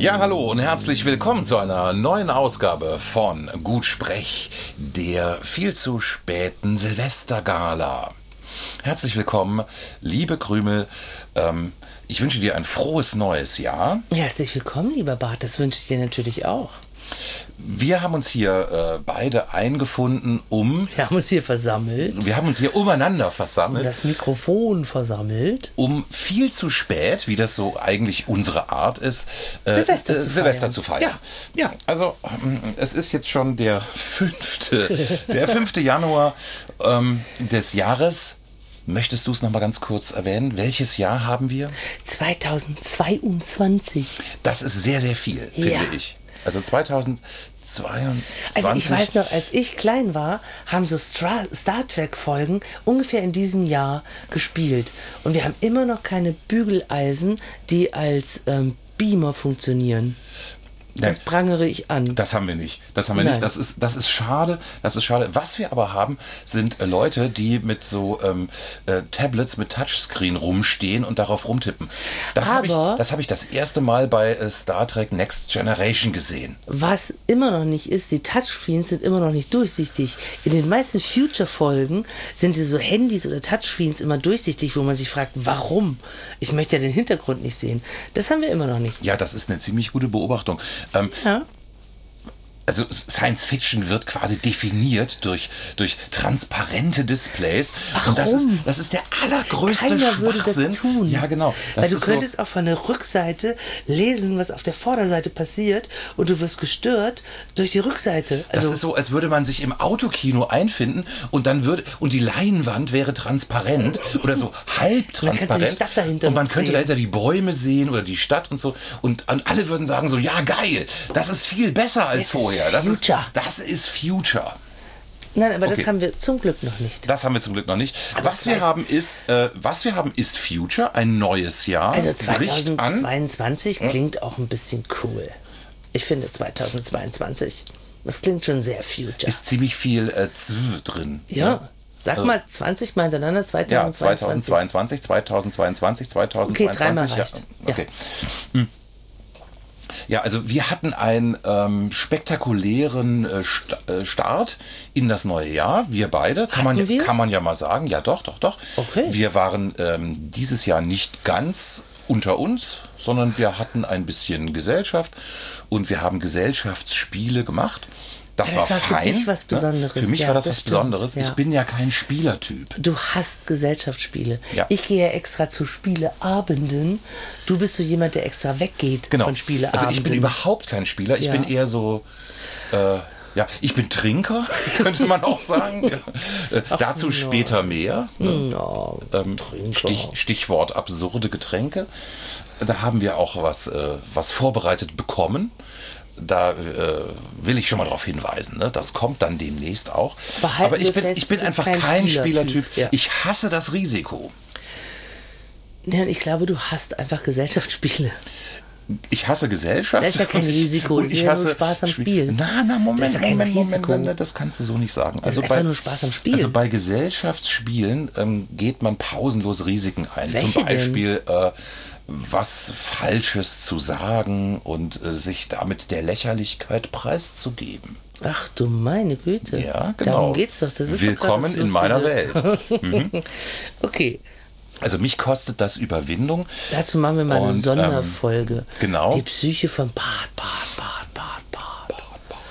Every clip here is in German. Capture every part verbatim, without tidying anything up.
Ja, hallo und herzlich willkommen zu einer neuen Ausgabe von Gutsprech, der viel zu späten Silvestergala. Herzlich willkommen, liebe Krümel. Ähm, ich wünsche dir ein frohes neues Jahr. Herzlich willkommen, lieber Bart. Das wünsche ich dir natürlich auch. Wir haben uns hier äh, beide eingefunden, um... Wir haben uns hier versammelt. Wir haben uns hier umeinander versammelt. Und das Mikrofon versammelt. Um viel zu spät, wie das so eigentlich unsere Art ist, äh, Silvester, äh, zu, Silvester feiern. zu feiern. Ja, ja, also ähm, es ist jetzt schon der fünfte, der fünfte Januar ähm, des Jahres. Möchtest du es nochmal ganz kurz erwähnen? Welches Jahr haben wir? zweitausendzweiundzwanzig. Das ist sehr, sehr viel, finde Ja. ich. Also zweitausendzweiundzwanzig. Also ich weiß noch, als ich klein war, haben so Stra- Star Trek-Folgen ungefähr in diesem Jahr gespielt. Und wir haben immer noch keine Bügeleisen, die als ähm, Beamer funktionieren. Das Nein. prangere ich an. Das haben wir nicht. Das haben wir Nein. nicht. Das ist, das ist schade. Das ist schade. Was wir aber haben, sind äh, Leute, die mit so ähm, äh, Tablets mit Touchscreen rumstehen und darauf rumtippen. Das habe ich, Aber- das habe ich das erste Mal bei äh, Star Trek Next Generation gesehen. Was immer noch nicht ist, die Touchscreens sind immer noch nicht durchsichtig. In den meisten Future-Folgen sind diese so Handys oder Touchscreens immer durchsichtig, wo man sich fragt, warum? Ich möchte ja den Hintergrund nicht sehen. Das haben wir immer noch nicht. Ja, das ist eine ziemlich gute Beobachtung. Ähm, Ja. Also Science Fiction wird quasi definiert durch, durch transparente Displays. Und das ist, Warum? das ist der allergrößte Keiner würde das Schwachsinn. tun. Ja, genau. Das Weil du ist könntest auch von der Rückseite lesen, was auf der Vorderseite passiert, und du wirst gestört durch die Rückseite. Das Also ist so, als würde man sich im Autokino einfinden und dann würde und die Leinwand wäre transparent oder so halb Man könnte transparent die Stadt dahinter und man noch könnte sehen. dahinter die Bäume sehen oder die Stadt und so und an- alle würden sagen so, ja geil, das ist viel besser als Das ist vorher. Das ist, Future. das ist Future. nein, aber Okay. das haben wir zum Glück noch nicht. Das haben wir zum Glück noch nicht. Aber Was wir zwei- haben ist, äh, was wir haben ist Future, ein neues Jahr. Also bricht an. zweitausendzweiundzwanzig klingt auch ein bisschen cool. Ich finde zweitausendzweiundzwanzig, das klingt schon sehr Future. Ist ziemlich viel äh, Zw drin. ja, sag mal zwanzig Mal hintereinander, Ja, zweitausendzweiundzwanzig. zweitausendzweiundzwanzig, zweitausendzweiundzwanzig, zweitausendzweiundzwanzig. Okay, dreimal ja, reicht. okay. Hm. Ja, also wir hatten einen ähm, spektakulären äh, St äh, Start in das neue Jahr. Wir beide, kann man, Hatten wir? kann man ja mal sagen. Ja, doch, doch, doch. Okay. Wir waren ähm, dieses Jahr nicht ganz unter uns, sondern wir hatten ein bisschen Gesellschaft und wir haben Gesellschaftsspiele gemacht. Das, Ja, das war war für fein. dich was Besonderes. Ne? Für mich Ja, war das, das was stimmt. Besonderes. Ja. Ich bin ja kein Spielertyp. Du hast Gesellschaftsspiele. Ja. Ich gehe ja extra zu Spieleabenden. Du bist so jemand, der extra weggeht Genau. von Spieleabenden. Also ich bin überhaupt kein Spieler. Ich Ja. bin eher so, äh, ja, ich bin Trinker, könnte man auch sagen. Ja. Äh, dazu no. später mehr. Ne? Ja, Ähm, Trinker. Stich, Stichwort absurde Getränke. Da haben wir auch was, äh, was vorbereitet bekommen. Da äh, will ich schon mal darauf hinweisen. Ne? Das kommt dann demnächst auch. Aber halten Aber ich wir bin, fest, ich bin du bist einfach kein kein Spielertyp. Spielertyp. Ja. Ich hasse das Risiko. Ja, und ich glaube, du hast einfach Gesellschaftsspiele. Ich hasse Gesellschaft. Da ist ja kein Risiko, Und das ich ist ja hasse nur Spaß am Spielen. Na, na, Moment, Das ist ja kein Moment, Moment, Risiko. Moment, das kannst du so nicht sagen. Das ist einfach nur Spaß am Spielen. Also bei Gesellschaftsspielen ähm, geht man pausenlos Risiken ein. Welche Zum denn? Beispiel äh, was Falsches zu sagen und äh, sich damit der Lächerlichkeit preiszugeben. Ach du meine Güte. Ja, genau. Darum geht's doch. Das ist Willkommen doch gerade das in meiner Lustige. Welt. Mhm. Okay. Also mich kostet das Überwindung. Dazu machen wir mal eine Und, ähm, Sonderfolge. genau. Die Psyche von Bart, Bart, Bart, Bart, Bart.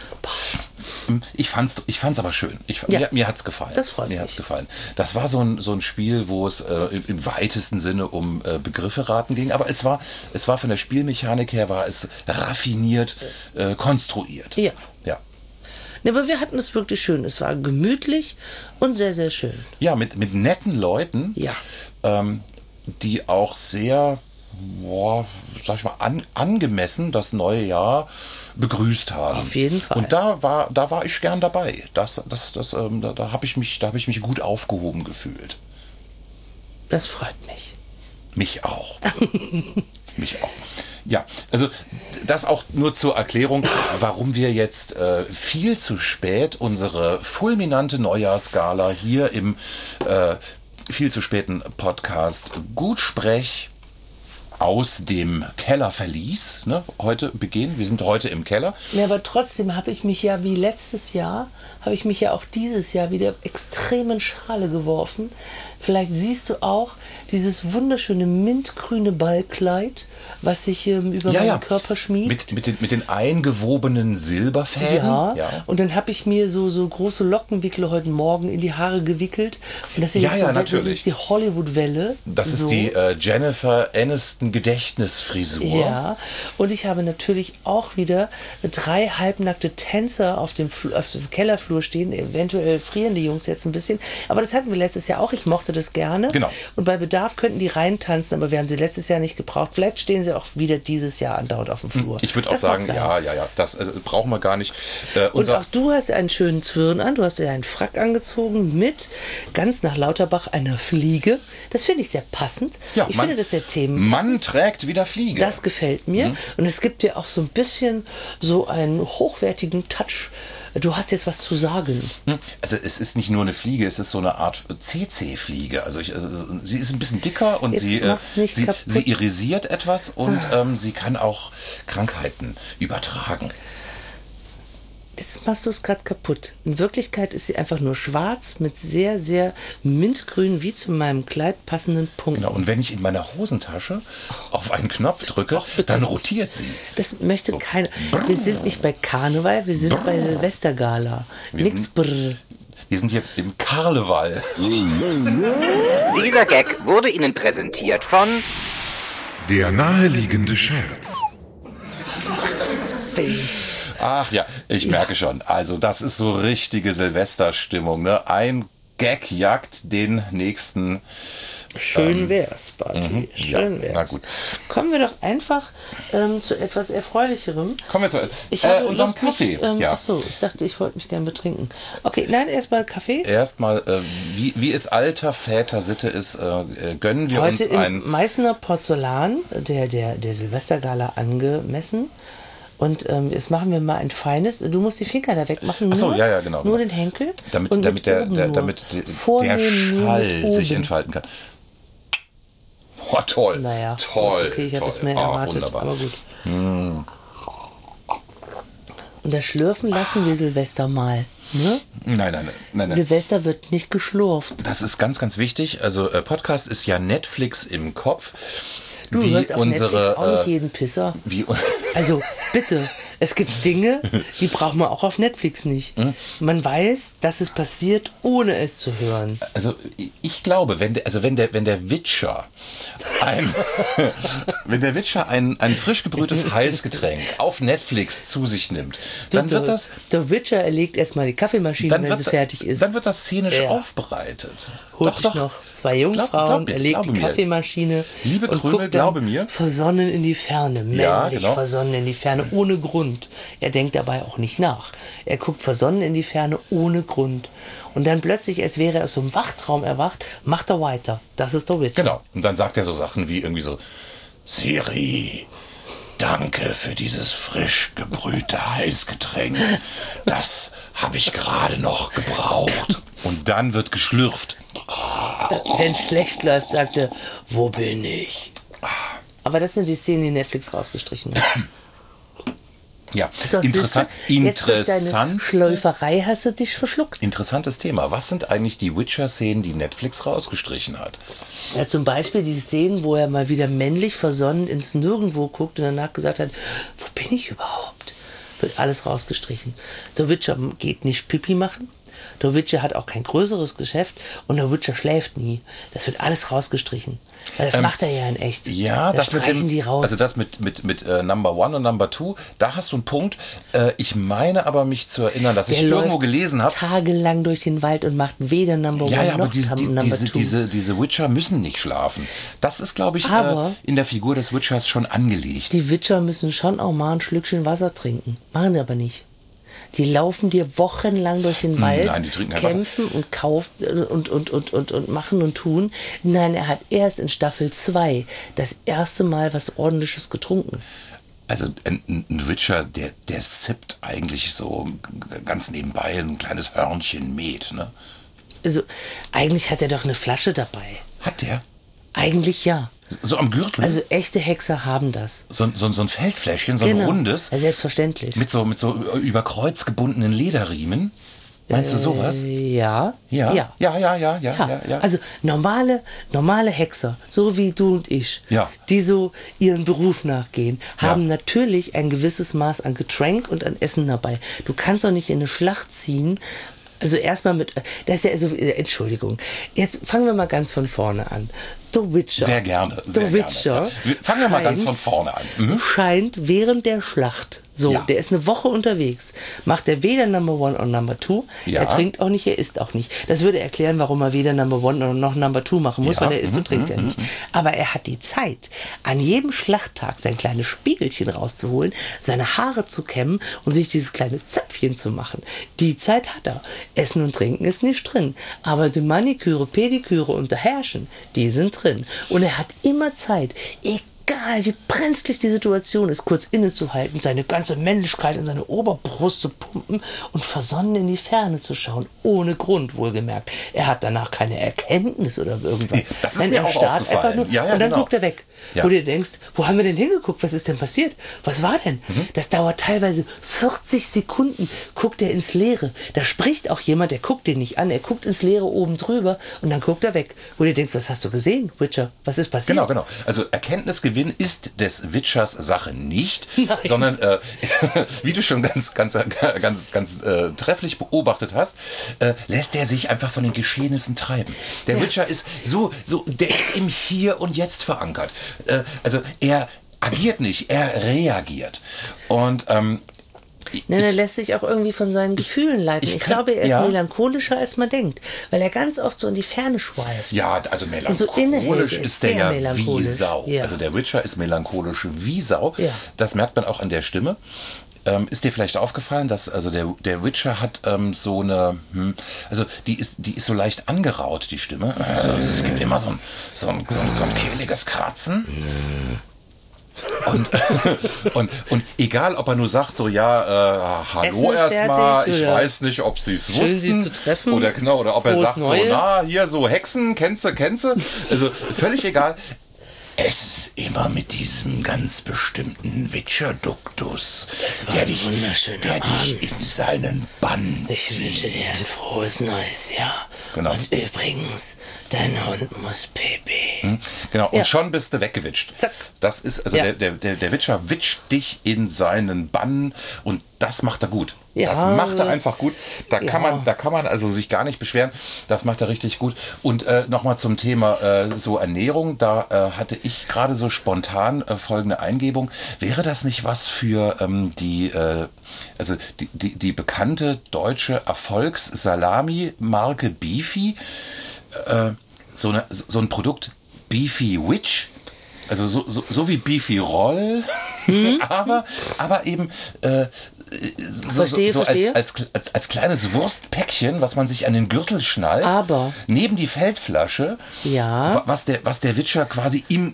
Ich fand's, ich fand's aber schön. Ich, Ja. Mir, mir hat's gefallen. Das freut mir mich. hat's gefallen. Das war so ein, so ein Spiel, wo es äh, im, im weitesten Sinne um äh, Begriffe raten ging. Aber es war, es war von der Spielmechanik her war es raffiniert äh, konstruiert. Ja. Ja. Ne, aber wir hatten es wirklich schön. Es war gemütlich und sehr, sehr schön. Ja, mit, mit netten Leuten, Ja. ähm, die auch sehr, boah, sag ich mal, an, angemessen das neue Jahr begrüßt haben. Auf jeden Fall. Und da war, da war ich gern dabei. Das, das, das, ähm, da da habe ich mich, da habe ich mich gut aufgehoben gefühlt. Das freut mich. Mich auch. Mich auch. Ja, also das auch nur zur Erklärung, warum wir jetzt äh, viel zu spät unsere fulminante Neujahrsgala hier im äh, viel zu späten Podcast Gutsprech aus dem Kellerverlies, ne, heute begehen. Wir sind heute im Keller. Ja, aber trotzdem habe ich mich ja wie letztes Jahr, habe ich mich ja auch dieses Jahr wieder extrem in Schale geworfen. Vielleicht siehst du auch dieses wunderschöne mintgrüne Ballkleid, was sich ähm, über Ja, meinen ja. Körper schmiegt. Mit, mit, den, mit den eingewobenen Silberfäden. Ja. Ja. Und dann habe ich mir so, so große Lockenwickler heute Morgen in die Haare gewickelt. Und das ist, Ja, jetzt ja, so, natürlich. Das ist die Hollywood-Welle. Das so. ist die äh, Jennifer Aniston Gedächtnisfrisur. Ja, und ich habe natürlich auch wieder drei halbnackte Tänzer auf dem, Fl- auf dem Kellerflur stehen. Eventuell frieren die Jungs jetzt ein bisschen. Aber das hatten wir letztes Jahr auch. Ich mochte das gerne. Genau. Und bei Bedarf könnten die reintanzen, aber wir haben sie letztes Jahr nicht gebraucht. Vielleicht stehen sie auch wieder dieses Jahr andauernd auf dem Flur. Ich würde auch Das mag sagen, sein. ja, ja, ja, das äh, brauchen wir gar nicht. Äh, Und unser, auch du hast einen schönen Zwirn an. Du hast dir einen Frack angezogen mit ganz nach Lauterbach einer Fliege. Das finde ich sehr passend. ja, ich man, finde das sehr themenpassend. Man trägt wieder Fliege. Das gefällt mir. Mhm. Und es gibt dir auch so ein bisschen so einen hochwertigen Touch. Du hast jetzt was zu sagen. Also es ist nicht nur eine Fliege, es ist so eine Art C C-Fliege. Also, ich, also sie ist ein bisschen dicker und Jetzt sie, äh, mach's nicht sie, kaputt. sie irrisiert etwas und ähm, sie kann auch Krankheiten übertragen. Jetzt machst du es gerade kaputt. In Wirklichkeit ist sie einfach nur schwarz mit sehr, sehr mintgrün, wie zu meinem Kleid passenden Punkten. Genau. Und wenn ich in meiner Hosentasche auf einen Knopf drücke, Ach, bitte dann nicht. rotiert sie. Das möchte keiner. Wir sind nicht bei Karneval, wir sind bei Silvestergala. Wir Nix sind- brr. Wir sind hier im Karneval. Dieser Gag wurde Ihnen präsentiert von Der naheliegende Scherz. Film. Ach ja, ich merke schon. Also das ist so richtige Silvesterstimmung. Ne? Ein Gag jagt den nächsten. Schön wär's, Barty. Schön ja, wär's. na gut. Kommen wir doch einfach ähm, zu etwas Erfreulicherem. Kommen wir zu Ich äh, habe unserem Lust, mich, Kaffee. Ähm, ja. Achso, ich dachte, ich wollte mich gerne betrinken. Okay, nein, erstmal Kaffee. Erstmal, äh, wie, wie es alter Väter Sitte ist, äh, äh, gönnen wir Heute uns im ein. Meißner Porzellan, der, der, der Silvestergala angemessen. Und ähm, jetzt machen wir mal ein feines. Du musst die Finger da wegmachen. Ach so, nur, ja, ja, genau, Nur genau. den Henkel. Damit, und damit, mit der, oben der, nur. damit der, der Vornehmen nur mit Schall sich oben. entfalten kann. Boah, toll. Naja, toll. gut, okay, ich habe toll. es mehr Ah, erwartet, wunderbar. aber gut. Und das Schlürfen lassen wir Silvester mal. Ne? Nein, nein, nein, nein. Silvester wird nicht geschlurft. Das ist ganz, ganz wichtig. Also äh, Podcast ist ja Netflix im Kopf. Du wie hörst auf unsere, Netflix auch nicht äh, jeden Pisser. wie, Also bitte, es gibt Dinge, die braucht man auch auf Netflix nicht. Man weiß, dass es passiert, ohne es zu hören. Also ich glaube, wenn der, also wenn der, wenn der Witcher ein, wenn der Witcher ein, ein frisch gebrühtes Heißgetränk auf Netflix zu sich nimmt, dann der, wird das, Der Witcher erlegt erstmal die Kaffeemaschine, dann wenn wird, sie fertig ist. dann wird das szenisch Ja. aufbereitet. Holt sich noch zwei Jungfrauen, Glaub- glaub mir, erlegt glaube die mir. Kaffeemaschine Liebe und Krümel, guckt dann glaube mir. versonnen in die Ferne, männlich Ja, genau. versonnen in die Ferne, ohne Grund. Er denkt dabei auch nicht nach. Er guckt versonnen in die Ferne, ohne Grund. Und dann plötzlich, als wäre er aus so einem Wachtraum erwacht, macht er weiter. Das ist der Witcher. Genau. Und dann sagt er so Sachen wie irgendwie so, Siri, danke für dieses frisch gebrühte Heißgetränk. Das habe ich gerade noch gebraucht. Und dann wird geschlürft. Wenn es schlecht läuft, sagt er, wo bin ich? Aber das sind die Szenen, die Netflix rausgestrichen hat. Ja, So, interessant, siehste, jetzt durch deine interessantes, Schläuferei hast du dich verschluckt. interessantes Thema. Was sind eigentlich die Witcher-Szenen, die Netflix rausgestrichen hat? Ja, zum Beispiel die Szenen, wo er mal wieder männlich versonnen ins Nirgendwo guckt und danach gesagt hat, wo bin ich überhaupt? Wird alles rausgestrichen. Der Witcher geht nicht Pipi machen. Der Witcher hat auch kein größeres Geschäft und der Witcher schläft nie. Das wird alles rausgestrichen. Weil das Ähm, macht er ja in echt. Ja, da das mit streichen dem, die raus. also das mit, mit, mit äh, Number One und Number Two, da hast du einen Punkt. Äh, ich meine aber mich zu erinnern, dass ich Der irgendwo läuft gelesen habe. tagelang durch den Wald und macht weder Number Ja, One ja, aber noch diese, die, Number diese, Two. diese, diese Witcher müssen nicht schlafen. Das ist, glaube ich, äh, Aber- in der Figur des Witchers schon angelegt. Die Witcher müssen schon auch mal ein Schlückchen Wasser trinken. Machen aber nicht. Die laufen dir wochenlang durch den Wald, nein, die trinken kein Wasser. kämpfen und kaufen und, und, und, und, und machen und tun. Nein, er hat erst in Staffel zwei das erste Mal was Ordentliches getrunken. Also ein, ein Witcher, der, der sippt eigentlich so g- ganz nebenbei ein kleines Hörnchen Met, ne? Also eigentlich hat er doch eine Flasche dabei. Hat der? Eigentlich ja. So am Gürtel? Also echte Hexer haben das. So, so, so ein Feldfläschchen, so Genau. ein rundes. Ja, selbstverständlich. Mit so, mit so über Kreuz gebundenen Lederriemen. Meinst du sowas? Äh, ja. Ja. Ja. Ja, ja, ja, ja, Ja. ja, ja. Also normale, normale Hexer, so wie du und ich, Ja. die so ihren Beruf nachgehen, Ja. haben natürlich ein gewisses Maß an Getränk und an Essen dabei. Du kannst doch nicht in eine Schlacht ziehen. Also erstmal mit, das ist ja so, Entschuldigung, jetzt fangen wir mal ganz von vorne an. The Witcher. Sehr gerne. Sehr The Witcher. Gerne. Ja. Fangen wir mal ganz von scheint- vorne an. Mhm. Scheint während der Schlacht, so, Ja. der ist eine Woche unterwegs, macht er weder Number One und Number Two, Ja. er trinkt auch nicht, er isst auch nicht. Das würde erklären, warum er weder Number One noch Number Two machen muss, Ja. weil er isst Mhm, und trinkt mhm, er nicht. Aber er hat die Zeit, an jedem Schlachttag sein kleines Spiegelchen rauszuholen, seine Haare zu kämmen und sich dieses kleine Zöpfchen zu machen. Die Zeit hat er. Essen und Trinken ist nicht drin. Aber die Maniküre, Pediküre und der Herrschen, die sind drin. Und er hat immer Zeit, egal wie brenzlig die Situation ist, kurz innezuhalten, seine ganze Männlichkeit in seine Oberbrust zu pumpen und versonnen in die Ferne zu schauen, ohne Grund wohlgemerkt. Er hat danach keine Erkenntnis oder irgendwas. Nee, das ist Nein, mir er auch starrt aufgefallen. einfach nur Ja, ja, und dann genau. guckt er weg. Ja. Wo du denkst, wo haben wir denn hingeguckt? Was ist denn passiert? Was war denn? Mhm. Das dauert teilweise vierzig Sekunden, guckt er ins Leere. Da spricht auch jemand, der guckt den nicht an, er guckt ins Leere oben drüber und dann guckt er weg. Wo du denkst, was hast du gesehen, Witcher? Was ist passiert? Genau, genau. Also Erkenntnisgewinn ist des Witchers Sache nicht, Nein. sondern äh, wie du schon ganz, ganz, ganz, ganz äh, trefflich beobachtet hast, äh, lässt er sich einfach von den Geschehnissen treiben. Der Ja. Witcher ist so, so, der ist im Hier und Jetzt verankert. Äh, also er agiert nicht, er reagiert. Und ähm, Nein, er lässt sich auch irgendwie von seinen Gefühlen leiten. ich Ich, kann- glaube, er ist ja. melancholischer, als man denkt, weil er ganz oft so in die Ferne schweift. ja, also so melancholisch innehält, ist, ist der sehr ja melancholisch. wie Sau. Ja. Also der Witcher ist melancholisch wie Sau. Ja. Das merkt man auch an der Stimme. Ähm, ist dir vielleicht aufgefallen, dass also der, der Witcher hat ähm, so eine, hm, also die ist, die ist so leicht angeraut, die Stimme. Also es gibt immer so ein, so ein, so ein, so ein kehliges Kratzen. Und, und, und egal, ob er nur sagt, so ja, äh, Essen hallo ist erstmal, fertig, ich oder weiß nicht, ob sie es schön, wussten. Sie zu treffen. Oder genau, oder ob er Frohes sagt Neues. so, na, hier so Hexen, kennst du, kennst du? Also völlig egal. Es ist immer mit diesem ganz bestimmten Witcher-Duktus, Es war der ein dich, wunderschöner der dich Abend. in seinen Bann Ich wünsche zieht. dir ein frohes Neues, ja. Genau. Und übrigens, dein Hund muss Pipi. Genau, und Ja. schon bist du weggewitscht. Zack. Das ist, also Ja. der, der, der, der Witcher witscht dich in seinen Bann und das macht er gut. Ja. Das macht er einfach gut. Da Ja. kann man, da kann man also sich gar nicht beschweren. Das macht er richtig gut. Und äh, nochmal zum Thema äh, so Ernährung. Da äh, hatte ich gerade so spontan äh, folgende Eingebung. Wäre das nicht was für ähm, die, äh, also die, die, die bekannte deutsche Erfolgssalami-Marke Beefy? Äh, so, eine, so ein Produkt Beefy Witch? Also so, so, so wie Beefy Roll, aber, aber eben äh, so, Verstehe, so, so als, verstehe. als, als, als kleines Wurstpäckchen, was man sich an den Gürtel schnallt, Aber- neben die Feldflasche, Ja. wa- was, der, was der Witcher quasi im,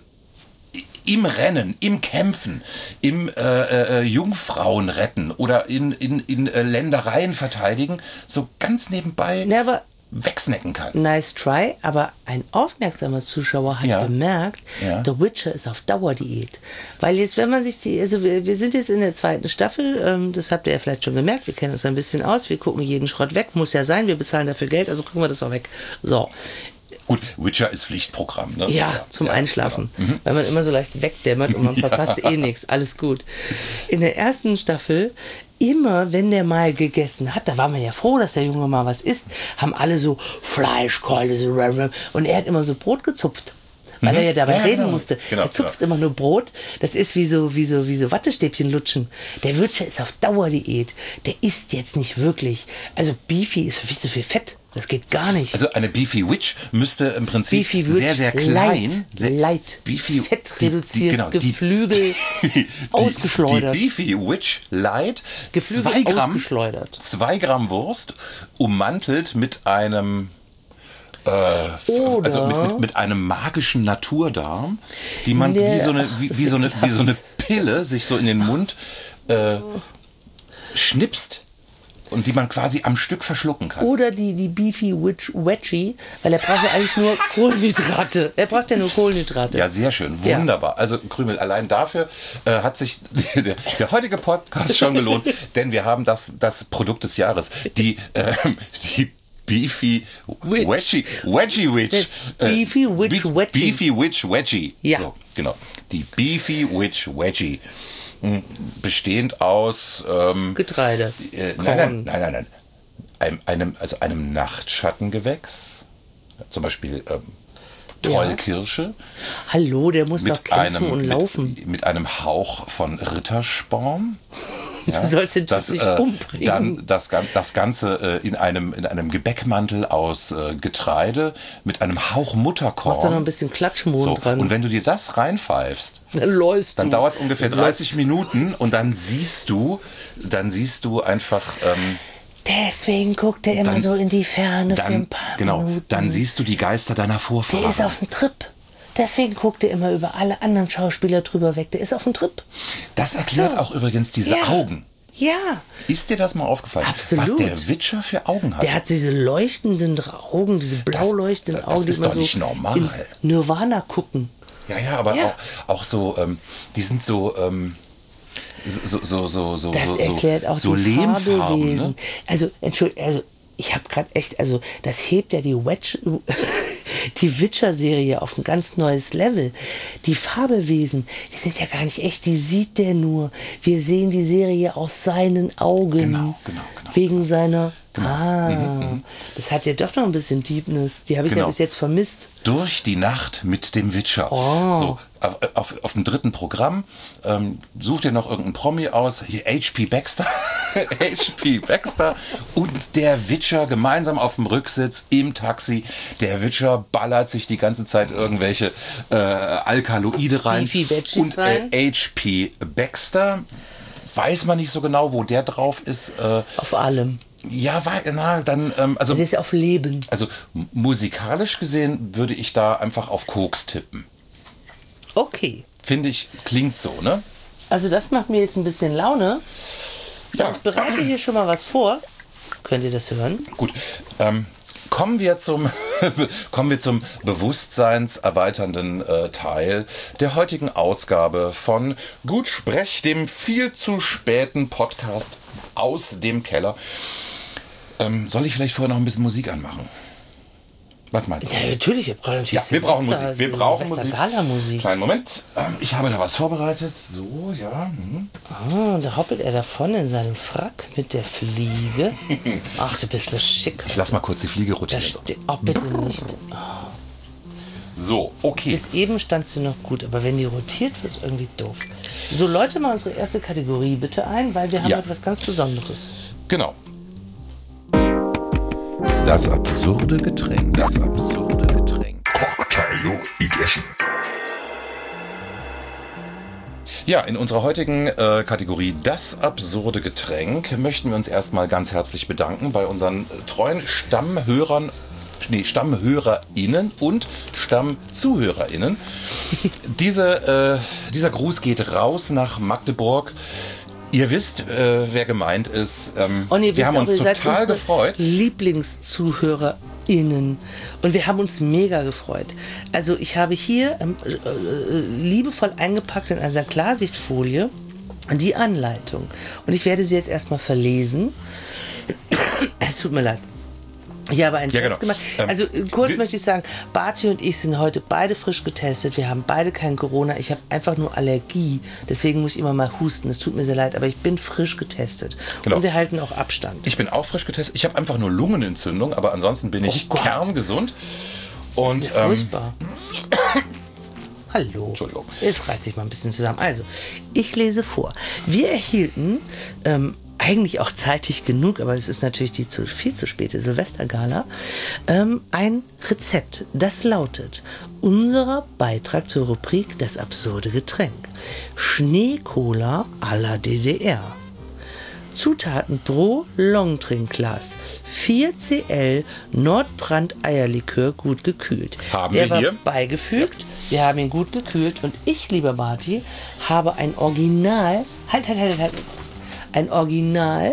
im Rennen, im Kämpfen, im äh, äh, Jungfrauen retten oder in, in, in äh, Ländereien verteidigen, so ganz nebenbei Na, aber wegsnacken kann. nice try, aber ein aufmerksamer Zuschauer hat Ja. bemerkt, Ja. The Witcher ist auf Dauerdiät. Weil jetzt, wenn man sich die, also wir, wir sind jetzt in der zweiten Staffel, ähm, das habt ihr ja vielleicht schon bemerkt, wir kennen uns ein bisschen aus, wir gucken jeden Schrott weg, muss ja sein, wir bezahlen dafür Geld, also gucken wir das auch weg. So. Gut, Witcher ist Pflichtprogramm, ne? Ja, zum ja, Einschlafen. genau. Mhm. Weil man immer so leicht wegdämmert und man verpasst eh nichts. Alles gut. In der ersten Staffel, immer wenn der mal gegessen hat, da war man ja froh, dass der Junge mal was isst, haben alle so Fleischkeule, so und er hat immer so Brot gezupft. Weil er ja dabei Ja, reden genau. musste. Genau, er zupft immer nur Brot. Das ist wie so, wie so, wie so Wattestäbchen lutschen. Der Witcher ist auf Dauerdiät. Der isst jetzt nicht wirklich. Also Beefy ist viel zu viel Fett. Das geht gar nicht. Also eine Beefy Witch müsste im Prinzip Beefy Witch, sehr, sehr klein, light, sehr, light, Beefy, Fett die- reduziert, die, genau, die- Geflügel die, ausgeschleudert. Die Beefy Witch Light, Geflügel zwei Gramm, ausgeschleudert. zwei Gramm Wurst, ummantelt mit einem äh, Oder- also mit, mit, mit einem magischen Naturdarm, die man Nee, wie so eine, ach, wie, das wie ist so eine, ekelhaft. wie so eine Pille sich so in den Mund äh, schnipst Und die man quasi am Stück verschlucken kann. Oder die, die Beefy Witch Wedgie, weil er braucht ja eigentlich nur Kohlenhydrate. Er braucht ja nur Kohlenhydrate. Ja, sehr schön. Wunderbar. Ja. Also Krümel, allein dafür äh, hat sich der, der heutige Podcast schon gelohnt, denn wir haben das, das Produkt des Jahres. Die, äh, die Beefy Wedgie, Wedgie Witch. Beefy Witch Be- Wedgie. Beefy Witch Wedgie. Ja. So, genau. Die Beefy Witch Wedgie. Bestehend aus ähm, Getreide. Äh, nein, nein, nein, nein, nein. Einem, einem, also einem Nachtschattengewächs, zum Beispiel ähm, Trollkirsche. Hallo, der muss Mit doch kämpfen einem, und laufen. Mit, mit einem Hauch von Rittersporn. Ja, Du sollst den Typ das, nicht äh, umbringen. Dann das, Gan- das Ganze äh, in, einem, in einem Gebäckmantel aus äh, Getreide mit einem Hauch Mutterkorn. Mach da noch ein bisschen Klatschmohn so, dran. und wenn du dir das reinpfeifst, Dann läufst dann du. dauert es ungefähr Dann dreißig läufst- Minuten und dann siehst du, dann siehst du einfach... Ähm, Deswegen guckt er immer Dann- so in die Ferne für dann, ein paar genau, Minuten. dann siehst du die Geister deiner Vorfahren. Der ist auf dem Trip. Deswegen guckt er immer über alle anderen Schauspieler drüber weg. Der ist auf dem Trip. Das erklärt So. auch übrigens diese Ja. Augen. Ja, Ist dir das mal aufgefallen? Absolut. Was der Witcher für Augen hat? der hat diese leuchtenden Augen, diese blau leuchtenden das Augen, die ist immer doch so nicht normal. ins Nirvana gucken. ja, ja, aber Ja. Auch, auch so, ähm, die sind so, ähm, so, so, so, so, Das so, erklärt auch so die Lehmfarben. Fabelwesen. Ne? Also, Entschuldigung, also ich habe gerade echt, also das hebt ja die Wedge, die Witcher-Serie auf ein ganz neues Level. Die Fabelwesen, die sind ja gar nicht echt, die sieht der nur. Wir sehen die Serie aus seinen Augen. Genau, genau, genau. Wegen seiner... Ah, das hat ja doch noch ein bisschen Deepness. Die habe ich ja Genau. bis jetzt vermisst. Durch die Nacht mit dem Witcher. Oh. So, auf, auf, auf dem dritten Programm ähm, such dir noch irgendeinen Promi aus. Hier H P Baxter. H P Baxter und der Witcher gemeinsam auf dem Rücksitz im Taxi. Der Witcher ballert sich die ganze Zeit irgendwelche äh, Alkaloide rein. Beefy Veggies Und äh, rein. H P Baxter, weiß man nicht so genau, wo der drauf ist. Äh, Auf allem. ja, war, na, dann, ähm, also... Das ist auf Leben. Also m- musikalisch gesehen würde ich da einfach auf Koks tippen. Okay. Finde ich, klingt so, ne? Also das macht mir jetzt ein bisschen Laune. Ja. Ich bereite hier schon mal was vor. Könnt ihr das hören? Gut. Ähm, kommen wir zum kommen wir zum bewusstseinserweiternden äh, Teil der heutigen Ausgabe von Gut Sprech, dem viel zu späten Podcast aus dem Keller. Ähm, soll ich vielleicht vorher noch ein bisschen Musik anmachen? Was meinst du? Ja, natürlich. Wir brauchen natürlich Ja, wir brauchen Silvester- Musik. Wir brauchen Silvester- Musik. Gala-Musik. Kleinen Moment. Ähm, ich habe da was vorbereitet. So, ja. Mhm. Ah, da hoppelt er davon in seinem Frack mit der Fliege. Ach, du bist so schick. Ich lass mal kurz die Fliege Da rotieren. ste- oh, bitte nicht. So, okay. Bis eben stand sie noch gut, aber wenn die rotiert, wird es irgendwie doof. So, läute mal unsere erste Kategorie bitte ein, weil wir haben Ja. etwas ganz Besonderes. Genau. Das absurde Getränk. Das absurde Getränk. Cocktail Edition. Ja, in unserer heutigen äh, Kategorie Das absurde Getränk möchten wir uns erstmal ganz herzlich bedanken bei unseren äh, treuen Stammhörern, nee, StammhörerInnen und Stammzuhörerinnen. Diese, äh, dieser Gruß geht raus nach Magdeburg. Ihr wisst, äh, wer gemeint ist. Ähm, Und ihr wir wisst haben auch, uns ihr seid total unsere gefreut. LieblingszuhörerInnen. Und wir haben uns mega gefreut. Also ich habe hier ähm, äh, äh, liebevoll eingepackt in einer Klarsichtfolie die Anleitung. Und ich werde sie jetzt erstmal verlesen. Es tut mir leid. Ich habe einen Ja, Test genau. gemacht. Ähm, Also äh, kurz wir- möchte ich sagen, Barty und ich sind heute beide frisch getestet. Wir haben beide kein Corona. Ich habe einfach nur Allergie. Deswegen muss ich immer mal husten. Es tut mir sehr leid, aber ich bin frisch getestet. Genau. Und wir halten auch Abstand. Ich bin auch frisch getestet. Ich habe einfach nur Lungenentzündung, aber ansonsten bin ich Oh Gott. kerngesund. Das Und ist ja ähm, furchtbar. Hallo. Entschuldigung. Jetzt reiß ich mal ein bisschen zusammen. Also, ich lese vor. Wir erhielten ähm, eigentlich auch zeitig genug, aber es ist natürlich die zu, viel zu späte Silvestergala, ähm, ein Rezept, das lautet: unser Beitrag zur Rubrik Das absurde Getränk. Schneecola à la D D R. Zutaten pro Longdrinkglas. vier Zentiliter Nordbrand-Eierlikör gut gekühlt. Haben Der wir war hier? beigefügt. Wir haben ihn gut gekühlt. Und ich, lieber Marty, habe ein Original, halt, halt, halt, halt, ein Original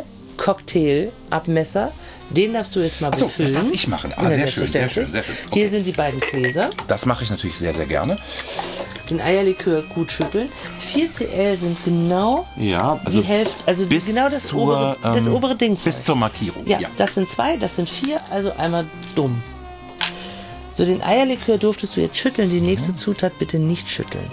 Cocktailabmesser. Den darfst du jetzt mal Ach so, befüllen. das darf ich machen. Ah, Ja, sehr schön, sehr schön, selbstverständlich. sehr schön. Okay. Hier sind die beiden Gläser. Das mache ich natürlich sehr, sehr gerne. Den Eierlikör gut schütteln. vier Zentiliter sind genau Ja, also die Hälfte, also bis genau das, zur, obere, das ähm, obere Ding. bis voll. zur Markierung. Ja, Ja. das sind zwei, das sind vier, also einmal dumm. So, den Eierlikör durftest du jetzt schütteln. Die nächste Zutat bitte nicht schütteln.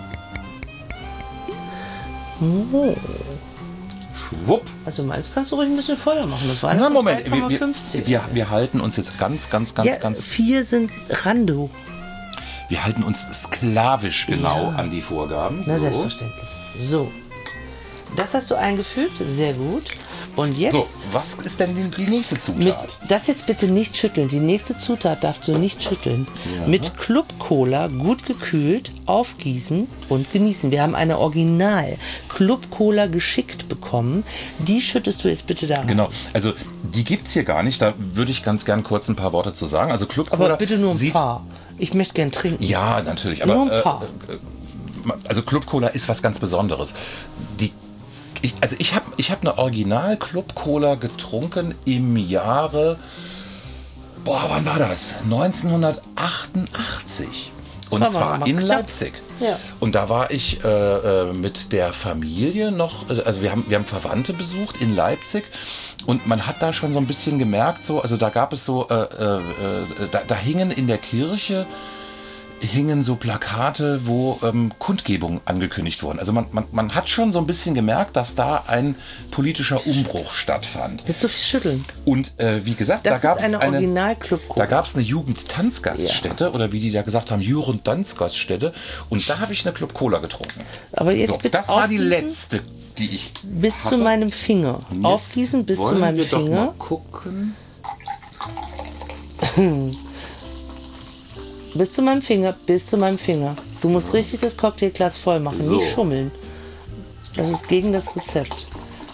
Oh. Schwupp. Also meins kannst du ruhig ein bisschen voller machen. Das war Na, jetzt Moment, drei wir, Komma wir, fünfzig. wir, wir halten uns jetzt ganz, ganz, ganz, Ja, ganz... vier sind Rando. Wir halten uns sklavisch genau Ja. an die Vorgaben. Na, So. selbstverständlich. So. Das hast du eingefügt. Sehr gut. Und jetzt... So, was ist denn die, die nächste Zutat? Mit, das jetzt bitte nicht schütteln. Die nächste Zutat darfst du nicht schütteln. Mit Club Cola gut gekühlt, aufgießen und genießen. Wir haben eine Original Club Cola geschickt bekommen. Die schüttest du jetzt bitte da rein. Genau, also die gibt es hier gar nicht. Da würde ich ganz gern kurz ein paar Worte zu sagen. Also Club Cola Aber bitte nur ein sieht, paar. Ich möchte gern trinken. Ja, natürlich. Aber Nur ein paar. Äh, äh, also Club Cola ist was ganz Besonderes. Die Ich, also ich habe ich hab eine Original Club Cola getrunken im Jahre, boah, wann war das? neunzehnhundertachtundachtzig. Und Das war zwar mal in knapp. Leipzig. Ja. Und da war ich äh, äh, mit der Familie noch, äh, also wir haben, wir haben Verwandte besucht in Leipzig und man hat da schon so ein bisschen gemerkt, so, also da gab es so, äh, äh, da, da hingen in der Kirche hingen so Plakate, wo ähm, Kundgebungen angekündigt wurden. Also man, man, man hat schon so ein bisschen gemerkt, dass da ein politischer Umbruch stattfand. Nicht so viel schütteln. Und äh, wie gesagt, Das da gab ist eine es eine, Original Club da Cola. gab es eine Jugendtanzgaststätte oder wie die da gesagt haben, Jugendtanzgaststätte. Und da habe ich eine Club Cola getrunken. Aber jetzt So, bitte das war die aufgießen. letzte, die ich Bis hatte. zu meinem Finger. Und jetzt Aufgießen bis zu wollen meinem wir doch Finger. mal gucken. Bis zu meinem Finger, bis zu meinem Finger. Du musst richtig das Cocktailglas voll machen, So. nicht schummeln. Das ist gegen das Rezept.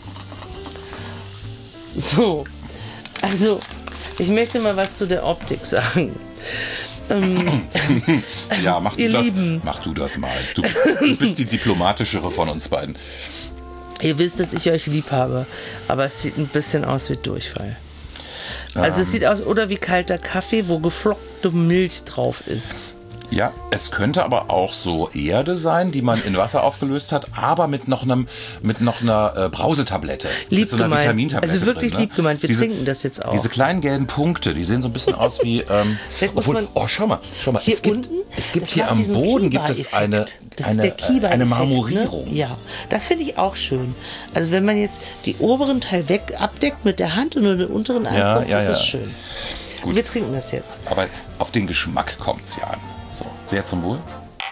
So, also ich möchte mal was zu der Optik sagen. Ähm, Ja, mach du, Ihr das, Lieben. mach du das mal. Du bist, du bist die diplomatischere von uns beiden. Ihr wisst, dass ich euch lieb habe, aber es sieht ein bisschen aus wie Durchfall. Also es sieht aus, oder wie kalter Kaffee, wo geflockte Milch drauf ist. Ja, es könnte aber auch so Erde sein, die man in Wasser aufgelöst hat, aber mit noch einem mit noch einer äh, Brausetablette, Lieb mit so einer gemeint. Vitamintablette. Also wirklich drin, ne? lieb gemeint. Wir trinken das jetzt auch. Diese kleinen gelben Punkte, die sehen so ein bisschen aus wie. Ähm, Vielleicht muss obwohl, man- oh, schau mal, schau mal. Hier es gibt, unten, es gibt das hier macht am diesen Boden gibt es Kiba-Effekt. eine Das eine, ist der Kiba eine Effekt, Marmorierung. Ne? Ja, das finde ich auch schön. Also wenn man jetzt die oberen Teil weg abdeckt mit der Hand und nur den unteren Ja, anguckt, ja, ist ja. es schön. Gut. Wir trinken das jetzt. Aber auf den Geschmack kommt es ja an. So, sehr zum Wohl.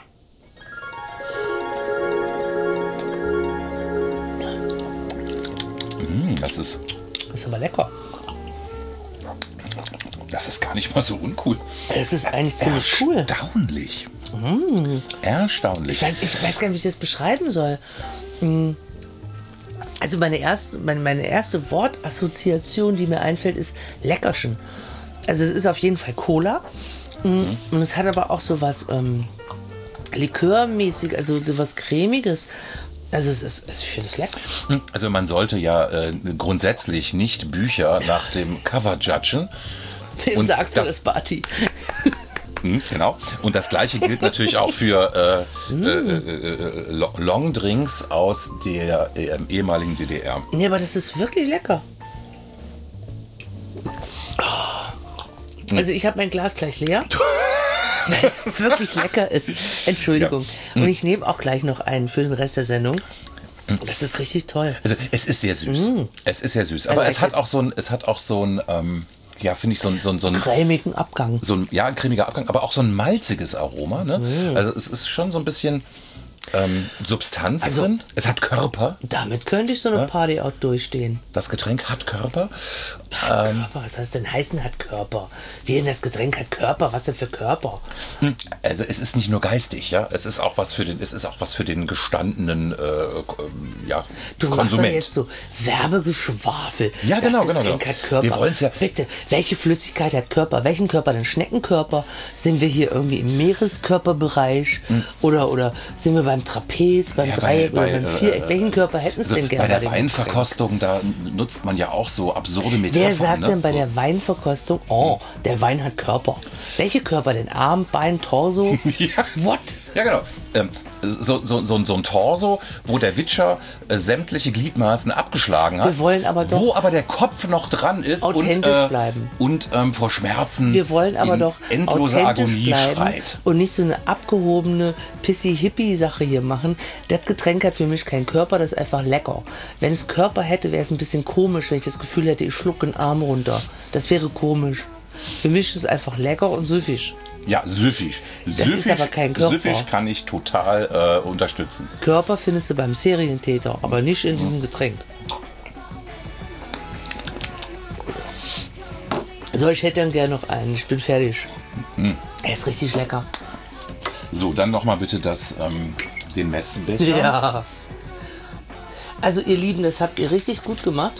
Mm, das ist Das ist aber lecker. das ist gar nicht mal so uncool. Es ist eigentlich ziemlich cool. Erstaunlich. Erstaunlich. Ich weiß, ich weiß gar nicht, wie ich das beschreiben soll. Hm. Also meine erste, meine, meine erste Wortassoziation, die mir einfällt, ist Leckerchen. Also es ist auf jeden Fall Cola. Mhm. Und es hat aber auch so was ähm, Likörmäßig, also so was Cremiges. Also es ist, ich finde es lecker. Also man sollte ja äh, grundsätzlich nicht Bücher nach dem Cover judgen. Wem Und sagst du das- das, Barty? Hm, genau. Und das gleiche gilt natürlich auch für äh, äh, äh, äh, Lo- Longdrinks aus der äh, ehemaligen D D R. Nee, aber das ist wirklich lecker. Also ich habe mein Glas gleich leer, weil es wirklich lecker ist. Entschuldigung. Und ich nehme auch gleich noch einen für den Rest der Sendung. Das ist richtig toll. Also es ist sehr süß. Es ist sehr süß. Aber I like es hat it. auch so ein, es hat auch so ein, ähm, ja, finde ich, so ein, so ein, so ein, Cremigen Abgang. so ein, ja, ein cremiger Abgang, aber auch so ein malziges Aroma. Ne? Also es ist schon so ein bisschen ähm, Substanz Also- drin. Es hat Körper. Damit könnte ich so eine Party auch durchstehen. Das Getränk hat Körper. Körper, was soll es denn heißen, hat Körper? Wie denn das Getränk hat Körper? Was denn für Körper? Also es ist nicht nur geistig, ja. Es ist auch was für den, es ist auch was für den gestandenen äh, ja, Du machst doch Konsument. jetzt so Werbegeschwafel. Ja, genau, das genau, Getränk genau. hat Körper. Wir wollen's ja- Bitte, welche Flüssigkeit hat Körper? Welchen Körper? Den Schneckenkörper? Sind wir hier irgendwie im Meereskörperbereich? Hm. Oder, oder sind wir beim Trapez, beim Ja, bei- Dreieck bei, oder beim äh, Viereck. Welchen Körper hätten Sie Also denn gerne bei der dem Weinverkostung, da nutzt man ja auch so absurde Getränk? Metaphern. Wer sagt ne? denn bei so. der Weinverkostung, oh, der Wein hat Körper? Welche Körper denn? Arm, Bein, Torso? Ja. What? Ja, genau. Ähm, so, so, so, so ein Torso, wo der Witscher äh, sämtliche Gliedmaßen abgeschlagen hat. Wir wollen aber doch wo aber der Kopf noch dran ist und, authentisch äh, bleiben. und ähm, vor Schmerzen Wir wollen aber in doch endloser authentisch Agonie bleiben schreit. und nicht so eine abgehobene Pissy-Hippie-Sache hier machen. Das Getränk hat für mich keinen Körper, das ist einfach lecker. Wenn es Körper hätte, wäre es ein bisschen komisch, wenn ich das Gefühl hätte, ich schlucke einen Arm runter. Das wäre komisch. Für mich ist es einfach lecker und süffig. Ja, süffig. ist Süffig, aber kein Körper. süffig kann ich total äh, unterstützen. Körper findest du beim Serientäter, aber nicht in diesem Getränk. So, ich hätte dann gerne noch einen. Ich bin fertig. Er ist richtig lecker. So, dann nochmal bitte das, ähm, den Messbecher. Ja. Also ihr Lieben, das habt ihr richtig gut gemacht.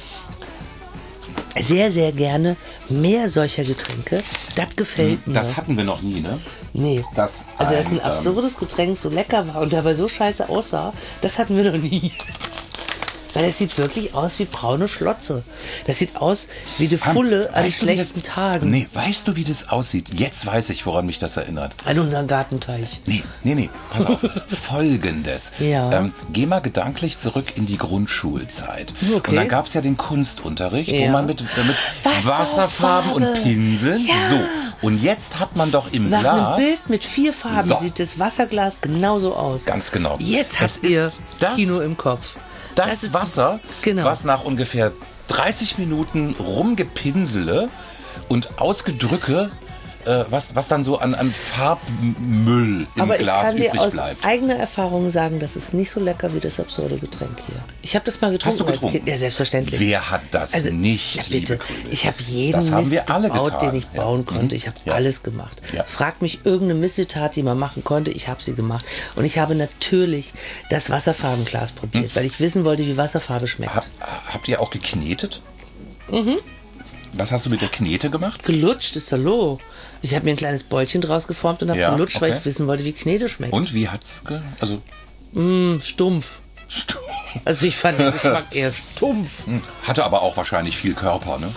Sehr, sehr gerne mehr solcher Getränke. Das gefällt mir. Das hatten wir noch nie, ne? Nee. Das also, dass ein, ein absurdes Getränk so lecker war und dabei so scheiße aussah, das hatten wir noch nie. Weil es sieht wirklich aus wie braune Schlotze. Das sieht aus wie die Fulle an Weißt du, wie schlechten das, Tagen. Nee, weißt du, wie das aussieht? Jetzt weiß ich, woran mich das erinnert. An unseren Gartenteich. Nee, nee, nee, pass auf. Folgendes. Ja. Ähm, geh mal gedanklich zurück in die Grundschulzeit. Okay. Und dann gab es ja den Kunstunterricht, wo Ja. man mit, äh, mit Wasserfarbe. Wasserfarben und Pinseln. Ja. So. Und jetzt hat man doch im Nach Glas. einem Bild mit vier Farben So. sieht das Wasserglas genauso aus. Ganz genau. Jetzt Es habt ist ihr das- Kino im Kopf. Das, ist Wasser, genau. was nach ungefähr dreißig Minuten rumgepinsele und Ausgedrücke, äh, was, was dann so an, an Farbmüll im Aber ich Glas kann dir übrig aus bleibt. eigener Erfahrung sagen, das ist nicht so lecker wie das absurde Getränk hier. Ich habe das mal getrunken. Hast du als getrunken? Kind. Ja, selbstverständlich. Wer hat das Also, nicht, ja, liebe bitte. Krümel? Ich habe jeden Das haben Mist wir alle gebaut, getan. den ich Ja. bauen konnte. Mhm. Ich habe Ja. alles gemacht. Ja. Fragt mich irgendeine Missetat, die man machen konnte. Ich habe sie gemacht. Und ich habe natürlich das Wasserfarbenglas probiert, Hm. weil ich wissen wollte, wie Wasserfarbe schmeckt. Hab, habt ihr auch geknetet? Mhm. Was hast du mit der Knete gemacht? Gelutscht ist hallo. Ich habe mir ein kleines Beutchen draus geformt und habe Ja, gelutscht, weil okay. ich wissen wollte, wie Knete schmeckt. Und wie hat's? Ge also Mm, stumpf. Also ich fand den Geschmack eher stumpf. hatte aber auch wahrscheinlich viel Körper, ne?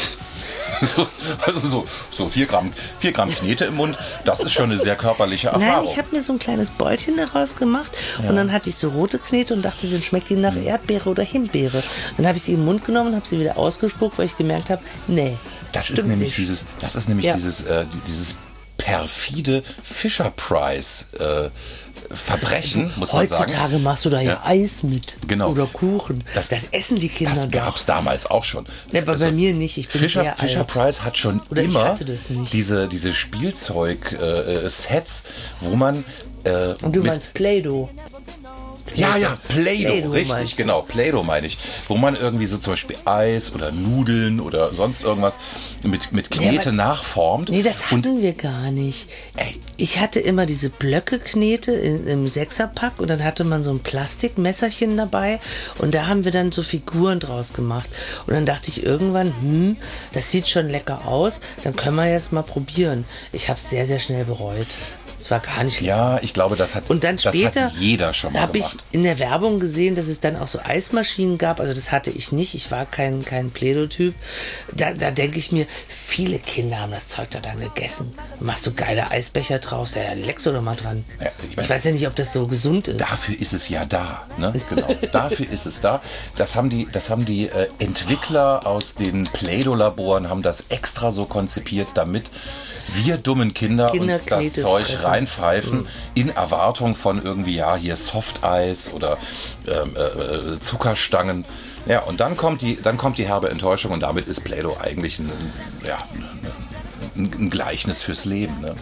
So, also so, so vier Gramm, vier Gramm Knete im Mund, das ist schon eine sehr körperliche Erfahrung. Nein, ich habe mir so ein kleines Beutchen daraus gemacht und dann hatte ich so rote Knete und dachte, dann schmeckt die nach Erdbeere oder Himbeere. Dann habe ich sie in den Mund genommen und habe sie wieder ausgespuckt, weil ich gemerkt habe, nee, Das ist stimmt nämlich nicht. dieses, das ist nämlich Ja. dieses, äh, die- dieses perfide Fisher Price äh, Verbrechen, muss man sagen. Heutzutage machst du da ja, Ja. Eis mit Genau. oder Kuchen. Das- Das, essen die Kinder Das doch. gab es damals auch schon. Ja, aber bei mir nicht, ich bin Fisher, sehr Fisher alt. Price hat schon Oder ich immer hatte das nicht. diese, diese Spielzeug-Sets, wo man äh, Und du mit- meinst Play-Doh. Ja, ja, Play-Doh, Play-Doh richtig, meinst du? genau, Play-Doh meine ich. Wo man irgendwie so zum Beispiel Eis oder Nudeln oder sonst irgendwas mit, mit Knete aber- nachformt. Nee, das und hatten wir gar nicht. Ey. Ich hatte immer diese Blöcke-Knete in- im Sechserpack und dann hatte man so ein Plastikmesserchen dabei und da haben wir dann so Figuren draus gemacht. Und dann dachte ich irgendwann, hm, das sieht schon lecker aus, dann können wir jetzt mal probieren. Ich habe es sehr, sehr schnell bereut. Es war gar nicht lecker. ja, ich glaube, das hat, Und dann später das hat jeder schon mal habe ich gemacht. in der Werbung gesehen, dass es dann auch so Eismaschinen gab. Also das hatte ich nicht. Ich war kein, kein Play-Doh-Typ. Da, da denke ich mir, viele Kinder haben das Zeug da dann gegessen. Machst du geile Eisbecher drauf, da leckst du doch mal dran. Ja, ich ich, mein- weiß ja nicht, ob das so gesund ist. Dafür ist es ja da, ne? Genau. Dafür ist es da. Das haben die, das haben die äh, Entwickler aus den Play-Doh-Laboren haben das extra so konzipiert, damit wir dummen Kinder, Kinder uns das Knete Zeug fressen. reinpfeifen in Erwartung von irgendwie ja hier Softeis oder ähm, äh, Zuckerstangen. Ja, und dann kommt die, dann kommt die herbe Enttäuschung und damit ist Play-Doh eigentlich ein, ja, ein, ein Gleichnis fürs Leben. Ne?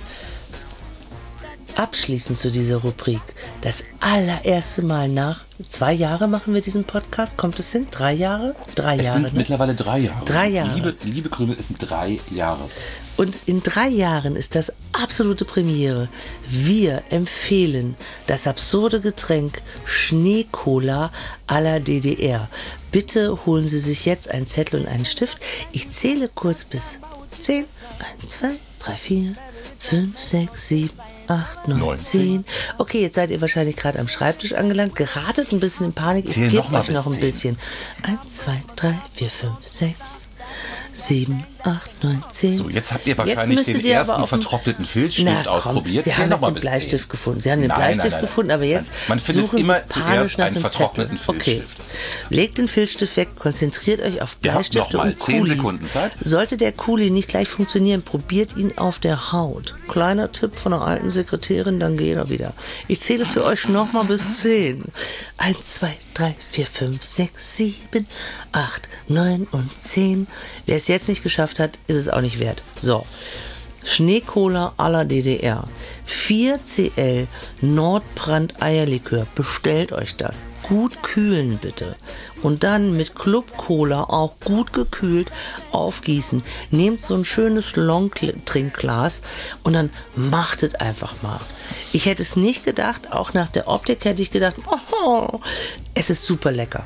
Abschließend zu dieser Rubrik. Das allererste Mal nach zwei Jahre machen wir diesen Podcast. Kommt es hin? Drei Jahre? Drei Es Jahre. sind ne? mittlerweile drei Jahre. Drei Jahre. Liebe, liebe Krümel, es sind drei Jahre. Und in drei Jahren ist das absolute Premiere. Wir empfehlen das absurde Getränk Schneecola à la D D R. Bitte holen Sie sich jetzt einen Zettel und einen Stift. Ich zähle kurz bis zehn. eins, zwei, drei, vier, fünf, sechs, sieben, acht, neun, zehn. Okay, jetzt seid ihr wahrscheinlich gerade am Schreibtisch angelangt, geratet ein bisschen in Panik. Zähl Ich noch gebe mal euch bis noch ein zehn. bisschen. eins, zwei, drei, vier, fünf, sechs, sieben, acht, neun, zehn. So, jetzt habt ihr wahrscheinlich müsstet den ihr ersten aber auf dem- vertrockneten Filzstift Na, komm, ausprobiert. Sie Zähl haben noch jetzt mal den bis Bleistift zehn. gefunden. Sie haben den Nein, Bleistift nein, nein, nein. gefunden, aber jetzt Man findet suchen immer Sie panisch zuerst nach einen einem vertrockneten Zettel. Filzstift. Okay. Legt den Filzstift weg, konzentriert euch auf Ihr habt Bleistifte noch mal und zehn Kulis. Sekunden Zeit. Sollte der Kuli nicht gleich funktionieren, probiert ihn auf der Haut. Kleiner Tipp von der alten Sekretärin, dann geht er wieder. Ich zähle für euch nochmal bis zehn. eins, zwei, drei, vier, fünf, sechs, sieben, acht, neun und zehn. Wer es jetzt nicht geschafft hat, ist es auch nicht wert. So. Schneecola à la D D R. vier C L Nordbrand Eierlikör. Bestellt euch das. Gut kühlen bitte. Und dann mit Club Cola auch gut gekühlt aufgießen. Nehmt so ein schönes Long-Trinkglas und dann macht es einfach mal. Ich hätte es nicht gedacht, auch nach der Optik hätte ich gedacht, oh, es ist super lecker.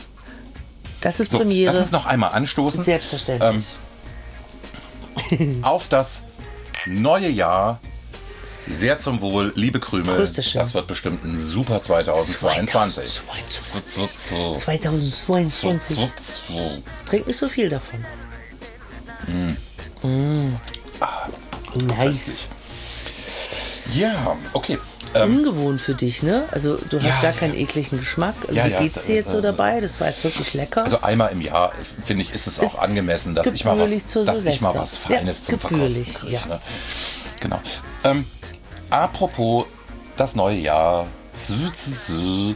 Das ist So, Premiere. lass uns noch einmal anstoßen. Selbstverständlich. Ähm, auf das neue Jahr. Sehr zum Wohl, liebe Krümel. Prösterchen. Das wird bestimmt ein super zweitausendzweiundzwanzig. zweitausendzweiundzwanzig. zweitausendzweiundzwanzig. Trink nicht so viel davon. Mm. Mm. Nice. Ja, okay. Ungewohnt für dich, ne? Also du hast Ja. gar keinen ekligen Geschmack. Also Ja, wie ja, geht's dir jetzt so äh, dabei? Das war jetzt wirklich lecker. Also einmal im Jahr, finde ich, ist es auch Ist angemessen, dass ich mal was, gebührlich zur dass ich mal Silvester. was Feines Ja, zum gebührlich, Verkosten kriege. ja. Ne? Genau. Ähm, apropos das neue Jahr. Z, z, z.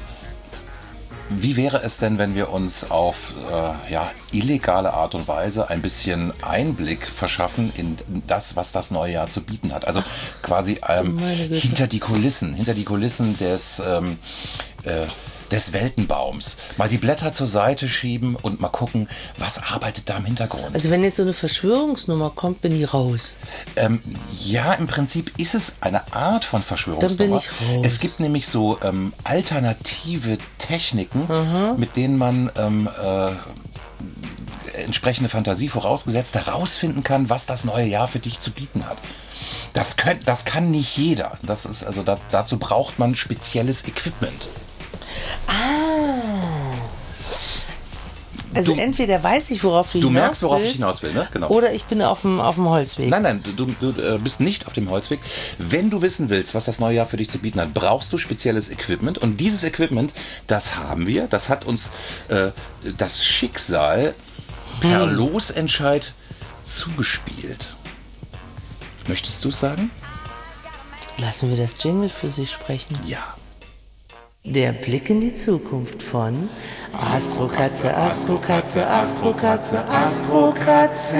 Wie wäre es denn, wenn wir uns auf äh, ja, illegale Art und Weise ein bisschen Einblick verschaffen in das, was das neue Jahr zu bieten hat? Also quasi ähm, Meine Güte. hinter die Kulissen, hinter die Kulissen des, ähm, äh, des Weltenbaums. Mal die Blätter zur Seite schieben und mal gucken, was arbeitet da im Hintergrund. Also wenn jetzt so eine Verschwörungsnummer kommt, bin ich raus. Ähm, ja, im Prinzip ist es eine Art von Verschwörungsnummer. Dann bin ich raus. Es gibt nämlich so ähm, alternative Techniken, mit denen man ähm, äh, entsprechende Fantasie vorausgesetzt herausfinden kann, was das neue Jahr für dich zu bieten hat. Das, könnt, das kann nicht jeder. Das ist, also da, dazu braucht man spezielles Equipment. Ah. Also Du- entweder weiß ich, worauf du, Du hinaus merkst, worauf ich willst, hinaus will, ne? Genau. Oder ich bin auf dem, auf dem Holzweg. Nein, nein, du, du, du äh, bist nicht auf dem Holzweg. Wenn du wissen willst, was das neue Jahr für dich zu bieten hat, brauchst du spezielles Equipment. Und dieses Equipment, das haben wir. Das hat uns äh, das Schicksal per Hm. Losentscheid zugespielt. Möchtest du es sagen? Lassen wir das Jingle für sich sprechen. Ja. Der Blick in die Zukunft von Astrokatze, Astrokatze, Astrokatze, Astrokatze.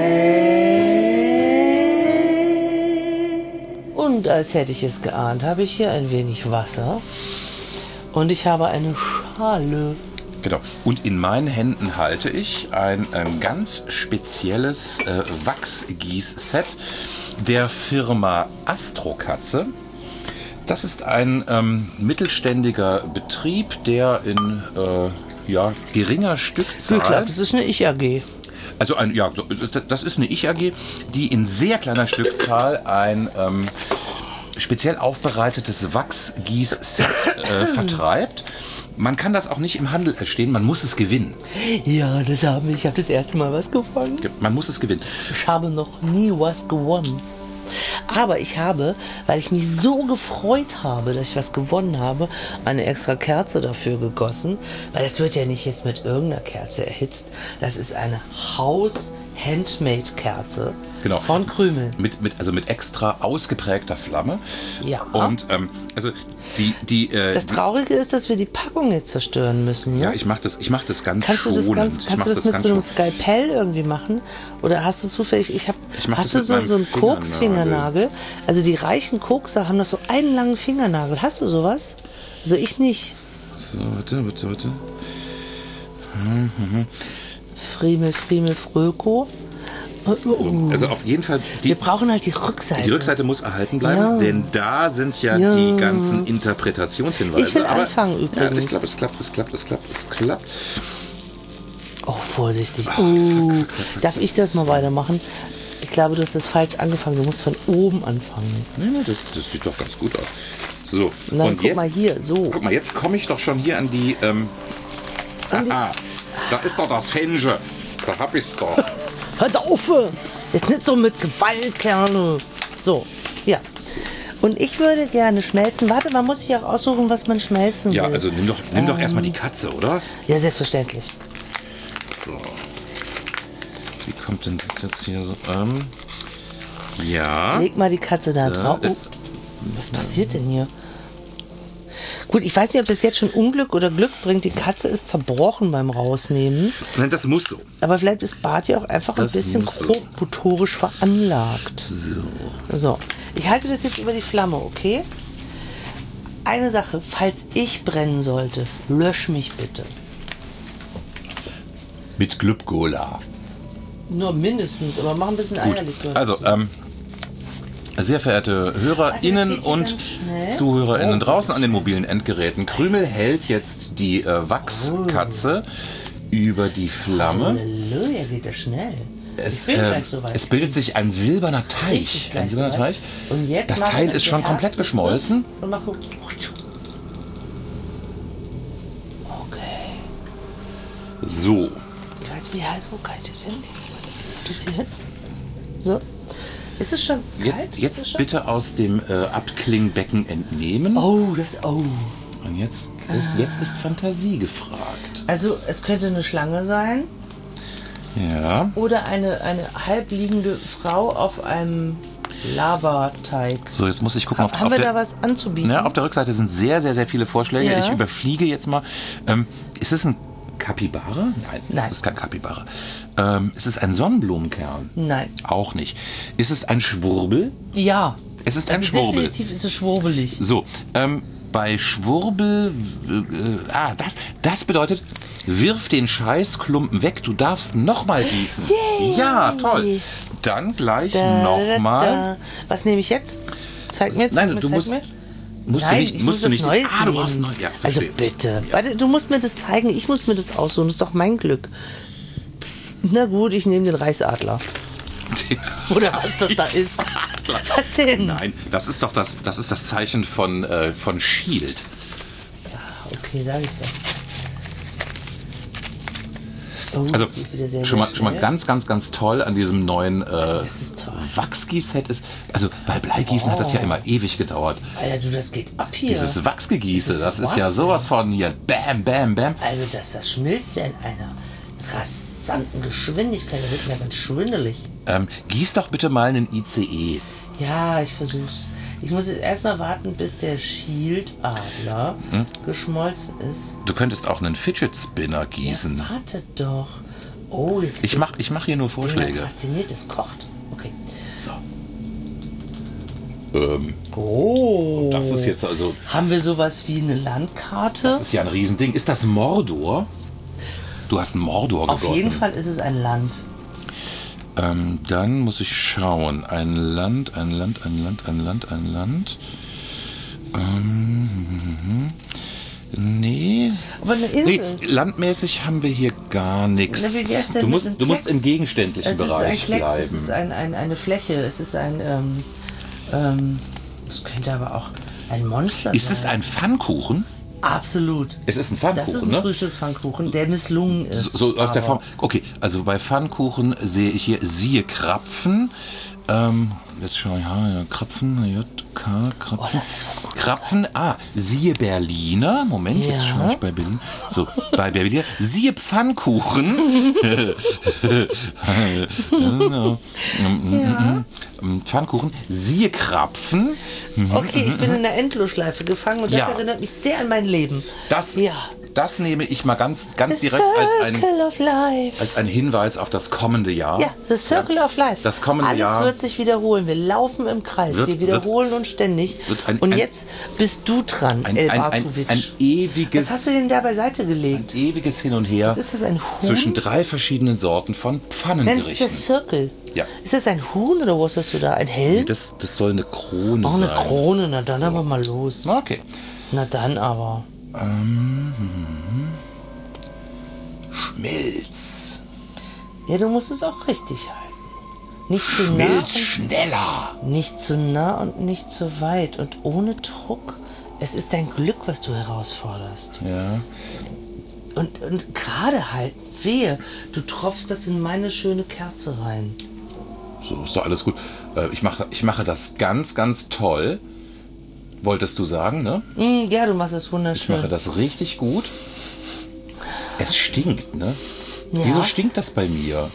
Und als hätte ich es geahnt, habe ich hier ein wenig Wasser und ich habe eine Schale. Genau. Und in meinen Händen halte ich ein, ein ganz spezielles äh, Wachsgießset der Firma Astrokatze. Das ist ein ähm, mittelständiger Betrieb, der in äh, ja, geringer Stückzahl... Geklappt, das ist eine Ich-A G. Also ein, ja, das ist eine Ich-A G, die in sehr kleiner Stückzahl ein ähm, speziell aufbereitetes Wachsgießset äh, vertreibt. Man kann das auch nicht im Handel erstehen, man muss es gewinnen. Ja, das haben wir. Ich habe das erste Mal was gewonnen. Man muss es gewinnen. Ich habe noch nie was gewonnen. Aber ich habe, weil ich mich so gefreut habe, dass ich was gewonnen habe, eine extra Kerze dafür gegossen. Weil es wird ja nicht jetzt mit irgendeiner Kerze erhitzt. Das ist eine Haus-Handmade-Kerze Genau. von Krümel. Mit, mit, also mit extra ausgeprägter Flamme. Ja. Und ähm, also die... die äh, Das Traurige ist, dass wir die Packung jetzt zerstören müssen. Ne? ja, ich mache das, ich mach das ganz Kannst du schonend. das, ganz, Ich kannst mach du das mit ganz so einem schonend. Skalpell irgendwie machen? Oder hast du zufällig, ich hab, Ich mach hast das du mit so, meinem so einen Koksfingernagel? Also die reichen Kokser haben das so einen langen Fingernagel. Hast du sowas? Also ich nicht. So, warte, warte, warte. Friemel, Friemel, Fröko. So, also auf jeden Fall... Die, Wir brauchen halt die Rückseite. Die Rückseite muss erhalten bleiben, Ja. denn da sind ja, Ja. die ganzen Interpretationshinweise. Ich will Aber, anfangen Ja, übrigens. ich glaube, es klappt, es klappt, es klappt, es klappt. Oh, vorsichtig. Oh, darf ich das mal weitermachen? Ich glaube, du hast das falsch angefangen. Du musst von oben anfangen. Nee, nee, das, das sieht doch ganz gut aus. So, Nein, und guck jetzt, mal hier, so. Guck mal, jetzt komme ich doch schon hier an die... Ähm, aha, da ist doch das Fenje. Da hab ich's doch. Hört auf! Ist nicht so mit Gewalt, Kerle. So, ja. Und ich würde gerne schmelzen. Warte, man muss sich auch aussuchen, was man schmelzen Ja, will. also nimm doch, nimm doch Ähm. erstmal die Katze, oder? Ja, selbstverständlich. So. Wie kommt denn das jetzt hier so? Ähm, ja. Leg mal die Katze da drauf. Oh, was passiert denn hier? Gut, ich weiß nicht, ob das jetzt schon Unglück oder Glück bringt. Die Katze ist zerbrochen beim Rausnehmen. Nein, das muss so. Aber vielleicht ist Barty auch einfach Das ein bisschen muss so. motorisch veranlagt. So. So, ich halte das jetzt über die Flamme, okay? Eine Sache, falls ich brennen sollte, lösch mich bitte. Mit Glübgola. Nur mindestens, aber mach ein bisschen Eierlikör. Also, ähm, sehr verehrte HörerInnen geht hier und ganz schnell. ZuhörerInnen Oh. draußen an den mobilen Endgeräten. Krümel hält jetzt die äh, Wachskatze über die Flamme. Halleluja, geht das schnell. Es, ich bin äh, gleich soweit. es bildet sich ein silberner Ich bin Teich. gleich Ein silberner soweit. Teich. Und jetzt Das mache Teil ich ist schon den komplett ersten geschmolzen. Schritt Und mache. Okay. So. Ich weiß, wie heiß, wo kann ich das hinlegen? Das hier hin? So. Ist es schon kalt? Jetzt, Ist es jetzt schon? bitte aus dem äh, Abklingbecken entnehmen. Oh, das. Oh. Und jetzt ist, jetzt ist Fantasie gefragt. Also, es könnte eine Schlange sein Ja. oder eine, eine halbliegende Frau auf einem Lavateig. So, jetzt muss ich gucken. Auf, Haben auf wir der, da was anzubieten? Ja, auf der Rückseite sind sehr, sehr, sehr viele Vorschläge. Ja. Ich überfliege jetzt mal. Ähm, ist es ein Kapibara? Nein, Nein. es ist kein Kapibara. Ähm, ist es ein Sonnenblumenkern? Nein. Auch nicht. Ist es ein Schwurbel? Ja. Es ist ein Also Schwurbel. definitiv ist es schwurbelig. So, ähm, bei Schwurbel, äh, ah, das, das bedeutet, wirf den Scheißklumpen weg, du darfst nochmal gießen. Yay. Ja, toll. Dann gleich Da, nochmal. da. Was nehme ich jetzt? Zeig mir, zeig Nein, mir, du zeig musst- mir. Musst Nein, du nicht, ich musst muss du was nicht. Neues ah, du nehmen. brauchst neu. Ja, Also verstehe. bitte. Warte, du musst mir das zeigen. Ich muss mir das aussuchen. Das ist doch mein Glück. Na gut, ich nehme den Reichsadler. Oder was das da ist. Was denn? Nein, das ist doch das, das ist das Zeichen von, äh, von Shield. Okay, sag ich doch. Oh, Also das geht wieder sehr, schon mal, sehr schon mal schnell. ganz, ganz, ganz toll an diesem neuen äh, Das ist toll. Wachsgießset ist. Also bei Bleigießen hat das ja immer ewig gedauert. Alter, du, das geht ab hier. Dieses Wachsgegieße, Das das ist ist ja Wahnsinn. sowas von hier. Bam, bam, bam. Also, das, das schmilzt ja in einer rasanten Geschwindigkeit. Da wird mir ganz schwindelig. Ähm, gieß doch bitte mal einen I C E. Ja, ich versuch's. Ich muss jetzt erstmal warten, bis der Schildadler Hm? geschmolzen ist. Du könntest auch einen Fidget Spinner gießen. Ja, wartet doch. Oh, jetzt Ich mach, ich mach hier nur bin ich Vorschläge. fasziniert, es kocht. Okay. Ähm, Oh. das ist jetzt also, Haben wir sowas wie eine Landkarte? das ist ja ein Riesending. Ist das Mordor? Du hast einen Mordor Auf gegossen. jeden Fall ist es ein Land. Ähm, dann muss ich schauen. Ein Land, ein Land, ein Land, ein Land, ein Land. Ähm, mhm. nee. Aber eine Nee, Insel. landmäßig haben wir hier gar nichts. Na, wie wär's denn Du mit musst, einem du musst Klecks? im gegenständlichen Es ist ein Bereich Klecks, bleiben. es ist ein, ein, eine Fläche, es ist ein, ähm, ähm, es könnte aber auch ein Monster Ist sein. es ein Pfannkuchen? Absolut. Es ist ein Das Pfannkuchen, ist ein ne? Frühstückspfannkuchen, der misslungen ist. So, so aus der aber- Form. Okay, also bei Pfannkuchen sehe ich hier siehe Krapfen. Ähm, jetzt schaue ich, ja, ja, Krapfen, J, K, Krapfen. Oh, das ist was Gutes. Krapfen, ah, siehe Berliner. Moment, jetzt Ja. schaue ich bei Berlin. So, bei Berliner. Siehe Pfannkuchen. Ja. Pfannkuchen, siehe Krapfen. Okay, ich bin in der Endlosschleife gefangen und das Ja. erinnert mich sehr an mein Leben. Das, Ja. das nehme ich mal ganz, ganz The direkt als ein, Circle of Life. als ein Hinweis auf das kommende Jahr. Ja, The Circle of Life. Das kommende Alles Jahr wird sich wiederholen. Wir laufen im Kreis. Wird- wir wiederholen uns ständig. wird ein- und ein- jetzt bist du dran, ein, El ein, ein, Barkovic. ein ewiges, Was hast du denn da beiseite gelegt? ewiges Hin und Her Was ist das, ein Huhn? zwischen drei verschiedenen Sorten von Nein, das ist Pfannengerichten. der Circle. Ja. Ist das ein Huhn oder was hast du da? Ein Helm? Das, das soll eine Krone Auch eine sein. Krone. Na dann aber mal los. Okay. Na dann aber. Ähm, Schmilz. Ja, du musst es auch richtig halten. Nicht zu nah Schmilz und, schneller. nicht zu nah und nicht zu weit und ohne Druck. Es ist dein Glück, was du herausforderst. Ja. Und, und gerade halt, wehe, du tropfst das in meine schöne Kerze rein. So, ist doch alles gut. Äh, ich, mache, ich mache das ganz, ganz toll. Wolltest du sagen, ne? Mm, ja, du machst es Ich wunderschön. mache das richtig gut. Es stinkt, ne? Ja. Wieso stinkt das bei mir?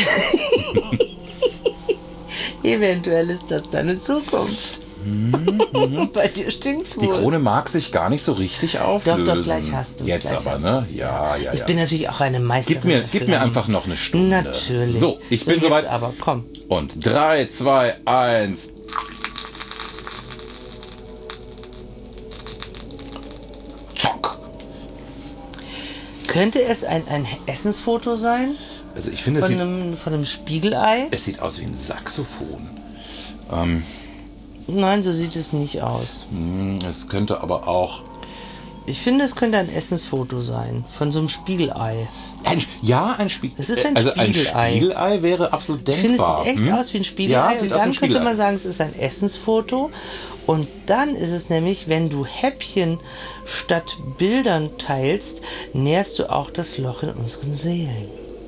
Eventuell ist das deine Zukunft. Mhm. Bei dir stinkt's wohl. Die Krone mag sich gar nicht so richtig auflösen. Doch, doch, gleich hast du es. Jetzt gleich aber, hast ne? du's, Ja, ja, Ich ja. bin natürlich auch eine Meisterin. Gib mir, der gib mir Flammen. einfach noch eine Stunde. Natürlich. So, ich bin jetzt soweit. aber, komm. Und drei, zwei, eins. Zock. Könnte es ein, ein Essensfoto sein? Also ich finde, es Von sieht, einem, von einem Spiegelei? es sieht aus wie ein Saxophon. Nein, so sieht es nicht aus. Hm, Es könnte aber auch... Ich finde, es könnte ein Essensfoto sein. Von so einem Spiegelei. Ein, ja, ein Spiegel. Es ist ein also Spiegelei. ein Spiegelei wäre absolut Ich finde, es denkbar. sieht echt Hm? aus wie ein Spiegelei. Ja, und sieht aus wie dann ein könnte Spiegelei. man sagen, es ist ein Essensfoto. Und dann ist es nämlich, wenn du Häppchen statt Bildern teilst, nährst du auch das Loch in unseren Seelen.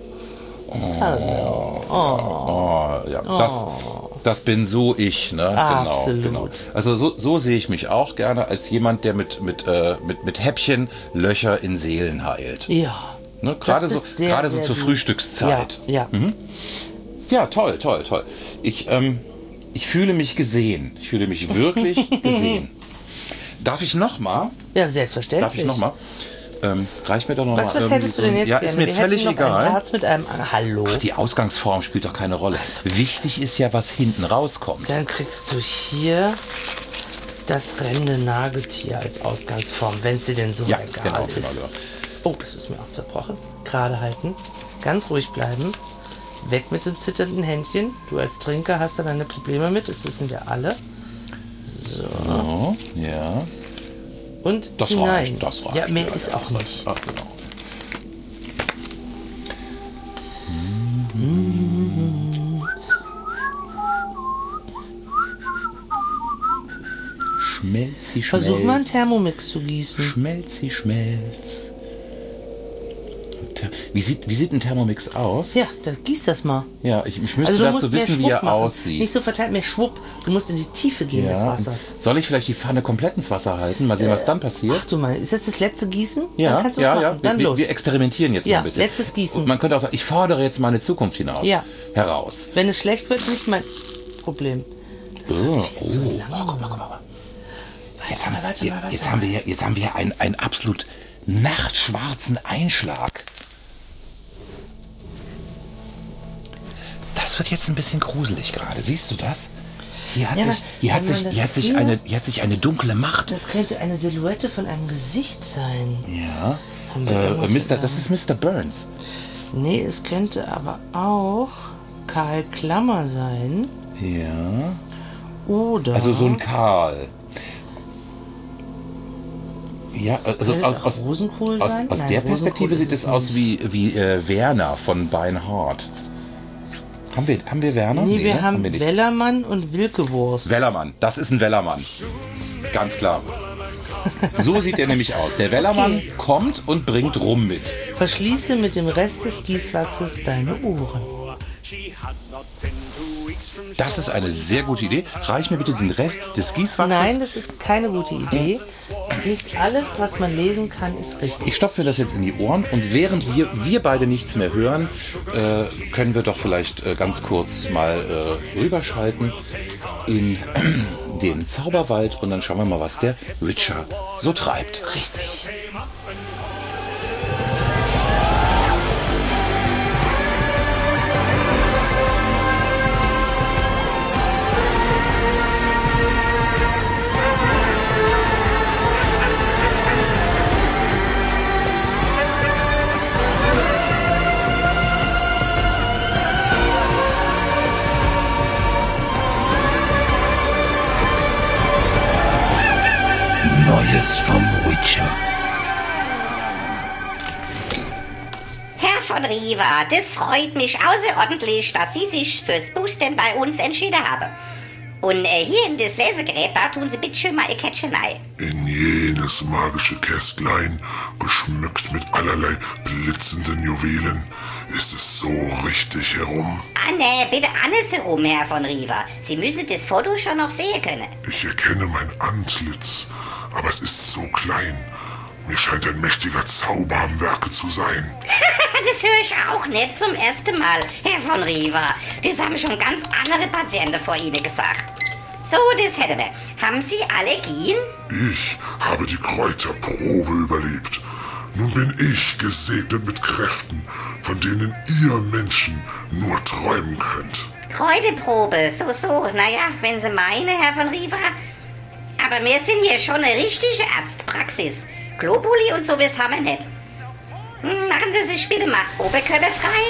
Hallo. Oh, ja, das, das bin so ich, ne? Absolut. Genau, genau. Also so, so sehe ich mich auch gerne als jemand, der mit, mit, äh, mit, mit Häppchen Löcher in Seelen heilt. Ja. Ne? Gerade Das so, ist sehr, gerade so sehr zur gut. Frühstückszeit. Ja, ja. Ja, toll, toll, toll. Ich, ähm, ich fühle mich gesehen. Ich fühle mich wirklich gesehen. Darf ich noch mal? Ja, selbstverständlich. Darf ich noch mal? Ähm, reicht mir doch noch Was, mal was irgendwie hättest du so- denn jetzt Ja, gerne? ist mir Wir völlig hätten noch Ein egal. Herz mit einem An- Hallo. Die Ausgangsform spielt doch keine Rolle. Wichtig ist ja, was hinten rauskommt. Dann kriegst du hier das rennende Nagetier als Ausgangsform, wenn es dir denn so Ja, egal genau, ist. genau, genau. Oh, das ist mir auch zerbrochen. Gerade halten. Ganz ruhig bleiben. Weg mit dem zitternden Händchen. Du als Trinker hast da deine Probleme mit, das wissen wir alle. So, ja. Und Das hinein. reicht, das reicht. Ja, mehr Ja, ist ja, auch das nicht. reicht. Ach, genau. Schmelzi, schmelz. Versuch mal einen Thermomix zu gießen. Schmelzi, schmelz. Ther- Wie sieht, wie sieht ein Thermomix aus? Ja, dann gieß das mal. Ja, ich, ich müsste Also du dazu musst mehr wissen, wie Schwupp er machen. aussieht. Nicht so verteilt, mehr Schwupp. Du musst in die Tiefe gehen des Ja. Wassers. Soll ich vielleicht die Pfanne komplett ins Wasser halten? Mal sehen, was dann passiert. Ach du mal, ist das das letzte Gießen? Ja, Dann kannst du es ja, machen. ja. Dann wir, los. wir experimentieren jetzt Ja, mal ein bisschen. letztes Gießen. Und man könnte auch sagen, ich fordere jetzt meine Zukunft hinaus. Ja. Heraus. Wenn es schlecht wird, nicht mein Problem. Oh, oh, oh, guck mal, guck mal, guck mal. Jetzt haben, warte wir, mal, warte jetzt mal. haben wir, hier- jetzt haben wir einen, einen absolut nachtschwarzen Einschlag. Das wird jetzt ein bisschen gruselig gerade. Siehst du das? Hier hat Ja, sich, aber hier hat wenn man sich, das hier hat sich hier- eine, hier hat sich eine dunkle Macht. Das könnte eine Silhouette von einem Gesicht sein. Ja. Haben wir Äh, irgendwas Mister, mit das ist Mister Burns. Nee, es könnte aber auch Karl Klammer sein. Ja. Oder. Also so ein Karl. Ja, also Könnte aus, es auch aus, Rosenkohl aus, sein? aus Nein, der Rosenkohl Perspektive ist sieht es es aus wie, wie äh, Werner von Beinhardt. Haben wir, haben wir Werner? Nee, wir ne? haben wir nicht. Wellermann und Wilkewurst. Wellermann, das ist ein Wellermann. Ganz klar. So sieht er nämlich aus. Der Wellermann Okay. kommt und bringt Rum mit. Verschließe mit dem Rest des Gießwachses deine Ohren. Das ist eine sehr gute Idee. Reich mir bitte den Rest des Gießwachses. Nein, das ist keine gute Idee. Nicht alles, was man lesen kann, ist richtig. Ich stopfe mir das jetzt in die Ohren und während wir, wir beide nichts mehr hören, äh, können wir doch vielleicht äh, ganz kurz mal äh, rüberschalten in den Zauberwald und dann schauen wir mal, was der Witcher so treibt. Richtig. Neues vom Witcher. Herr von Riva, das freut mich außerordentlich, dass Sie sich fürs Boostern bei uns entschieden haben. Und äh, hier in das Lesegerät, da tun Sie bitte schön mal Ihr Kettchen ein. In jenes magische Kästlein, geschmückt mit allerlei blitzenden Juwelen, ist es so richtig herum. Ah ne, bitte andersherum, Herr von Riva. Sie müssen das Foto schon noch sehen können. Ich erkenne mein Antlitz, aber es ist so klein. Mir scheint ein mächtiger Zauber am Werke zu sein. Das höre ich auch nicht zum ersten Mal, Herr von Riva. Das haben schon ganz andere Patienten vor Ihnen gesagt. So, das hätten wir. Haben Sie Allergien? Ich habe die Kräuterprobe überlebt. Nun bin ich gesegnet mit Kräften, von denen ihr Menschen nur träumen könnt. Kräuterprobe, so, so. Naja, wenn Sie meinen, Herr von Riva. Aber wir sind hier schon eine richtige Arztpraxis. Globuli und sowas haben wir nicht. Hm, machen Sie sich bitte mal oberkörperfrei.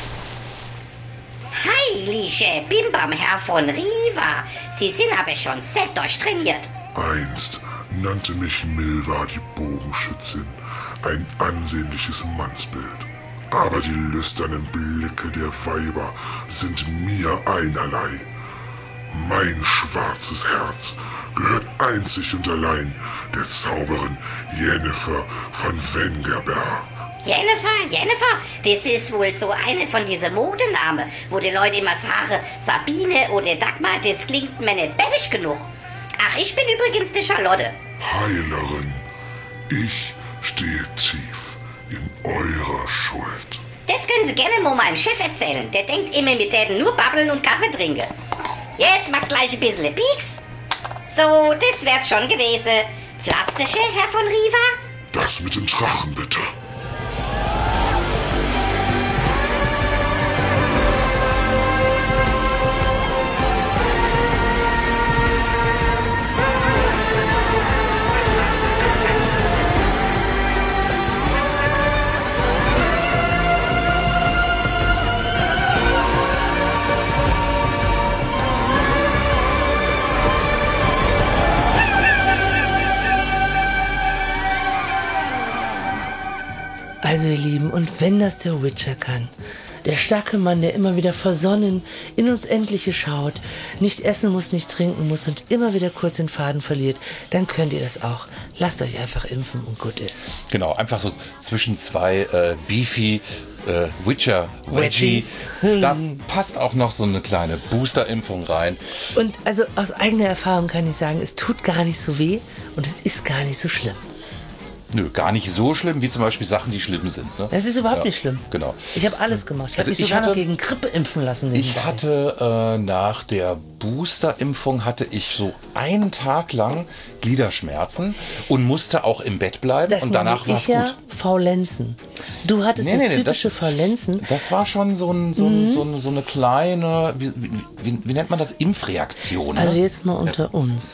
Heilige Bimbam, Herr von Riva. Sie sind aber schon sehr durchtrainiert. Einst nannte mich Milva die Bogenschützin, ein ansehnliches Mannsbild. Aber die lüsternen Blicke der Weiber sind mir einerlei. Mein schwarzes Herz gehört einzig und allein der Zauberin Jennifer von Wengerberg. Jennifer, Jennifer, das ist wohl so eine von diesen Modenamen, wo die Leute immer sagen, Sabine oder Dagmar, das klingt mir nicht bäbisch genug. Ach, ich bin übrigens die Charlotte. Heilerin, ich stehe tief in eurer Schuld. Das können Sie gerne mal meinem Chef erzählen. Der denkt immer, wir täten nur babbeln und Kaffee trinken. Jetzt macht's gleich ein bisschen Pieks. So, das wär's schon gewesen. Pflasterchen, Herr von Riva? Das mit dem Drachen, bitte. Also ihr Lieben, und wenn das der Witcher kann, der starke Mann, der immer wieder versonnen in uns Endliche schaut, nicht essen muss, nicht trinken muss und immer wieder kurz den Faden verliert, dann könnt ihr das auch. Lasst euch einfach impfen und gut ist. Genau, einfach so zwischen zwei äh, Beefy äh, Witcher Veggies. Da passt auch noch so eine kleine Booster-Impfung rein. Und also aus eigener Erfahrung kann ich sagen, es tut gar nicht so weh und es ist gar nicht so schlimm. Nö, gar nicht so schlimm, wie zum Beispiel Sachen, die schlimm sind. Ne? Das ist überhaupt ja, nicht schlimm. Genau. Ich habe alles gemacht. Ich Also habe mich ich sogar hatte- noch gegen Grippe impfen lassen. Ich nebenbei. hatte äh, nach der Booster-Impfung hatte ich so einen Tag lang Gliederschmerzen und musste auch im Bett bleiben Das und danach war ich es ja gut. Faulenzen. Du hattest Nee, nee, das nee, das- typische Faulenzen. Das war schon so, ein, so, ein, Mhm. so, ein, so eine kleine, wie, wie, wie, wie nennt man das, Impfreaktion. Also ne? jetzt mal unter uns.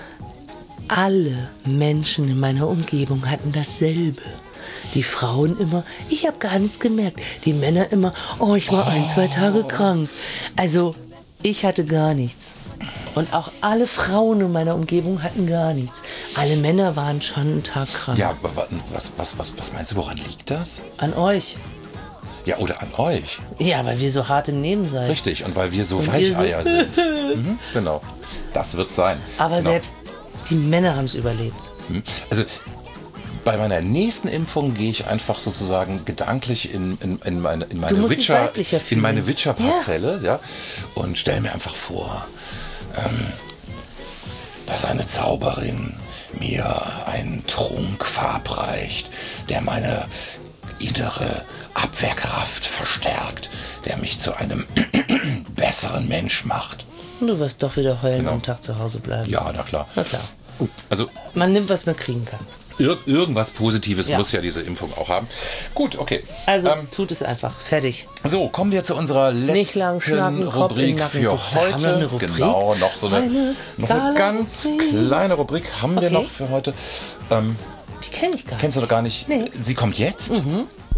Alle Menschen in meiner Umgebung hatten dasselbe. Die Frauen immer, ich habe gar nichts gemerkt. Die Männer immer, oh, ich war ein, zwei Tage krank. Also ich hatte gar nichts. Und auch alle Frauen in meiner Umgebung hatten gar nichts. Alle Männer waren schon einen Tag krank. Ja, aber wa- was, was, was, was meinst du, woran liegt das? An euch. Ja, oder an euch. Ja, weil wir so hart im Nehmen seid. Richtig, und weil wir so Und wir so- Weicheier sind. Mhm, genau, das wird sein. Aber genau. selbst die Männer haben es überlebt. Mhm. Also bei meiner nächsten Impfung gehe ich einfach sozusagen gedanklich in, in, in meine, in meine musst dich Witcher, weiblicher in fühlen. meine Witcher-Parzelle, ja. und stelle mir einfach vor, ähm, dass eine Zauberin mir einen Trunk verabreicht, der meine innere Abwehrkraft verstärkt, der mich zu einem besseren Mensch macht. Und du wirst doch wieder heulen Genau. und am Tag zu Hause bleiben. Ja, na klar. Na klar. Also Man nimmt, was man kriegen kann. ir irgendwas Positives Ja. muss ja diese Impfung auch haben. Gut, okay. Also Ähm, tut es einfach. Fertig. So, kommen wir zu unserer Nicht lang letzten schnacken, Kopf in den Rubrik Nacken. für Doch, wir haben heute. eine Rubrik. Genau, noch so eine, Eine noch eine ganz Gala-Rubrik. kleine Rubrik haben wir Okay. noch für heute. Ähm, Die kenne ich gar kennst du nicht. doch gar nicht. Nee. Sie kommt jetzt?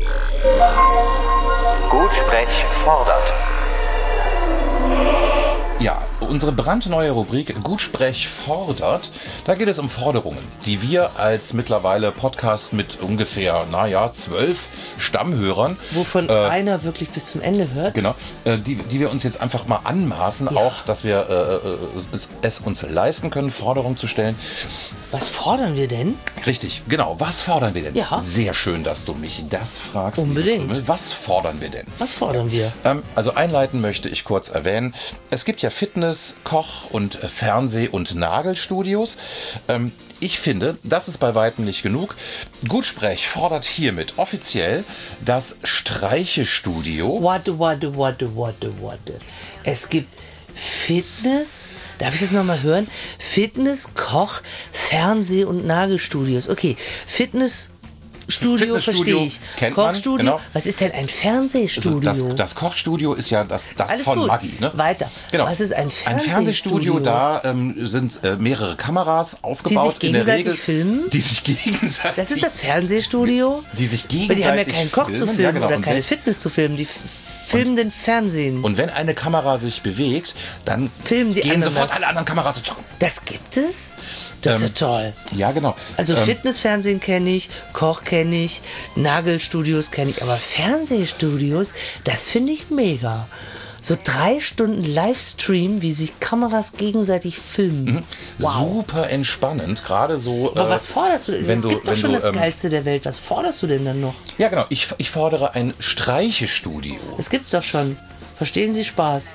Gutsprech fordert. Ja, unsere brandneue Rubrik Gutsprech fordert. Da geht es um Forderungen, die wir als mittlerweile Podcast mit ungefähr, naja, zwölf Stammhörern, Wovon äh, einer wirklich bis zum Ende hört. genau, äh, die, die wir uns jetzt einfach mal anmaßen, Ja. auch, dass wir äh, äh, es, es uns leisten können, Forderungen zu stellen. Was fordern wir denn? Richtig, genau. Was fordern wir denn? Ja. Sehr schön, dass du mich das fragst. liebe Unbedingt. Krümel. Was fordern wir denn? Was fordern wir? Ähm, also einleiten möchte ich kurz erwähnen, es gibt ja Fitness-, Koch- und Fernseh- und Nagelstudios. Ähm, ich finde, das ist bei weitem nicht genug. Gutsprech fordert hiermit offiziell das Streichestudio. Warte, warte, warte, warte, warte. Es gibt Fitness, darf ich das nochmal hören? Fitness, Koch, Fernseh- und Nagelstudios. Okay, Fitnessstudio Fitnessstudio verstehe ich. kennt man, Kochstudio, genau. was ist denn ein Also Fernsehstudio? das, das Kochstudio ist ja das, das Alles von gut. Maggi. Ne? Weiter. Genau. Was ist ein Ein Fernsehstudio? Fernsehstudio, da ähm, sind äh, mehrere Kameras aufgebaut. Die sich in der gegenseitig Regel, filmen? Die sich gegenseitig Das ist das Fernsehstudio? Die sich Weil die haben ja gegenseitig keinen Koch zu filmen. filmen Ja, genau. oder Und keine wenn- Fitness zu filmen. Die f- filmen den Fernsehen. Und wenn eine Kamera sich bewegt, dann Filmen die gehen anderen sofort das? alle anderen Kameras und Das gibt es? Das ist ja toll. Ja, genau. Also Ähm, Fitnessfernsehen kenne ich, Koch kenne ich, Nagelstudios kenne ich, aber Fernsehstudios, das finde ich mega. So drei Stunden Livestream, wie sich Kameras gegenseitig filmen. Wow. Super entspannend, gerade so. Aber äh, was forderst du denn? wenn Es du- gibt doch wenn schon du, das ähm, Geilste der Welt. Was forderst du denn dann noch? Ja, genau. Ich, ich fordere ein Streichestudio. Das gibt's doch schon. Verstehen Sie Spaß?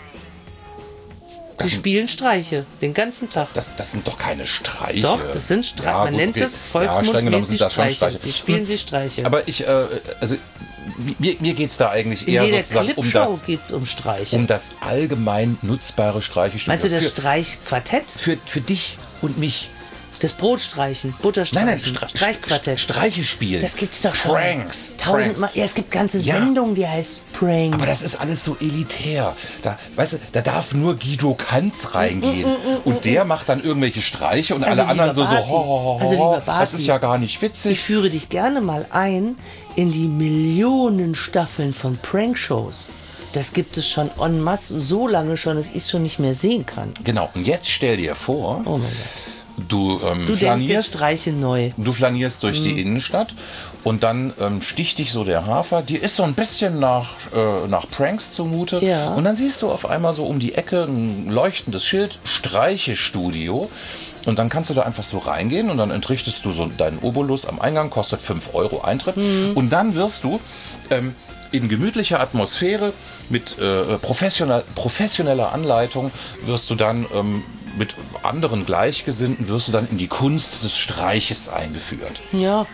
Das Sie sind- spielen Streiche den ganzen Tag. Das, das sind doch keine Streiche. Doch, das sind Streiche. Ja, Man gut, nennt okay. das Ja, streng genommen volksmundmäßig sind das schon Streiche. Streiche. Die spielen Hm. sie Streiche. Aber ich, äh, also mir, mir geht es da eigentlich In eher jeder sozusagen um Clipshow das, geht es um Streiche. um das allgemein nutzbare Streichestudio. Meinst du das für, Streichquartett? für, für dich und mich. Das Brotstreichen, Butterstreichen, Nein, nein, Stre Streichquartett. Streiche spielen. Das gibt's doch schon. Pranks. Tausendmal. Pranks. Ja, es gibt ganze Ja. Sendungen, die heißt Prank. Aber das ist alles so elitär. Da, weißt du, da darf nur Guido Kanz reingehen. Und der macht dann irgendwelche Streiche und Also, alle anderen so, lieber so, Barty, ho, ho, ho, also, ho, lieber das Barty, ist ja gar nicht Ich witzig. führe dich gerne mal ein in die Millionen Staffeln von Prankshows. Das gibt es schon en masse, so lange schon, dass ich es schon nicht mehr sehen kann. Genau, und jetzt stell dir vor, Oh mein Gott. du, ähm, Du denkst jetzt flanierst, Streiche neu. du flanierst durch die Innenstadt und dann ähm, sticht dich so der Hafer. Dir ist so ein bisschen nach, äh, nach Pranks zumute. Ja. Und dann siehst du auf einmal so um die Ecke ein leuchtendes Schild, Streichestudio. Und dann kannst du da einfach so reingehen und dann entrichtest du so deinen Obolus am Eingang, kostet fünf Euro Eintritt. Und dann wirst du ähm, in gemütlicher Atmosphäre mit äh, professionell, professioneller Anleitung wirst du dann ähm, mit anderen Gleichgesinnten wirst du dann in die Kunst des Streiches eingeführt. Ja.